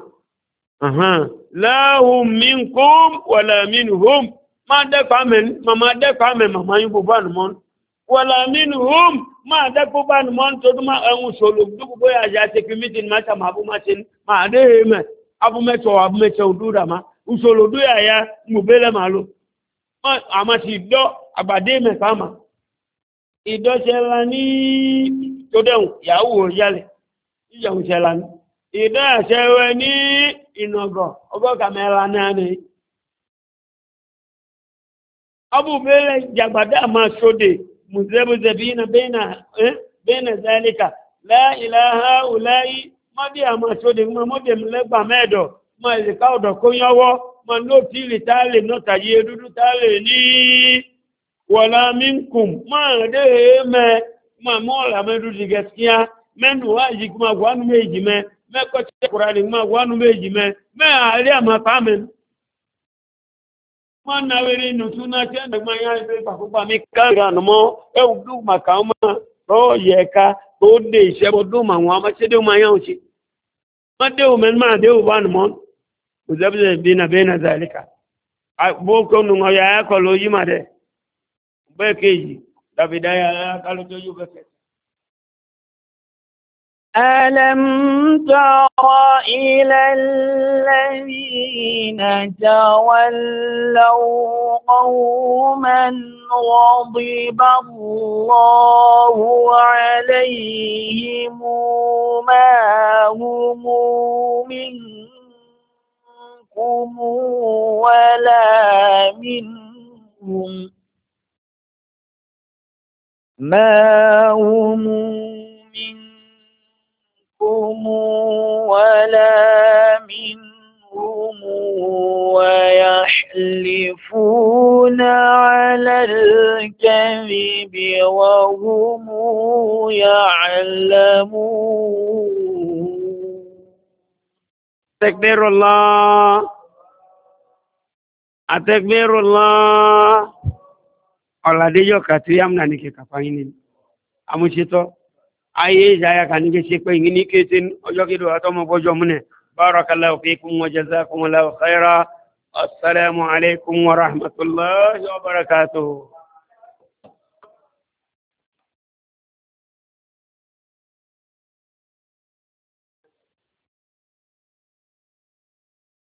lahum minkum wala minhum ma de kamen mama yubo ban mon wala minhum ma da ko ban mon to duma an solo dubu boya ja te kimitin mata mabu matin ma de me abu meto dura ma usolo du ya mubele malo amati do abade me kama ido selani to den yawo yale ijo selani ido sewe ni inogo ogo kamera nani abu bele jagbada ma sode مذبذبين بين ذلك لا إله هؤلاء ما دي أما سودي ما دي ملقى ميدو ما يزكاو دو كنيوو ما نو تيلي تالي نو تجيدو تالي ني ولا منكم ما دي ما مولا مدو ديگسكيا من واجيك ما وانو ميجي ما كوتي قراني ما وانو ميجي ما عليا ما فامن mana were nutuna tena maya ibe pakupa mikanga no e udu makama ro yeka ode se bodu manwa ma se de maya uchi made o men ma de o ban mon uzabze bina zalika boko no ya ko lo yima de bekeji da bidaya kalo to yu beke ألم تر إلى الذين تولوا قوما غضب الله عليهم ما هم منكم ولا منهم ما هم ولا منهم ويحلفون على الكذب وهم يعلمون تكبير الله أتكبير الله الله ديجو كاتيام نانيكي كفاينين أمشيتو aye jaya kanige sekwe ngini ketin ojo kido atomo bojo mune barakallahu fikum wa jazakumullahu khaira assalamu alaikum wa rahmatullahi wa barakatuh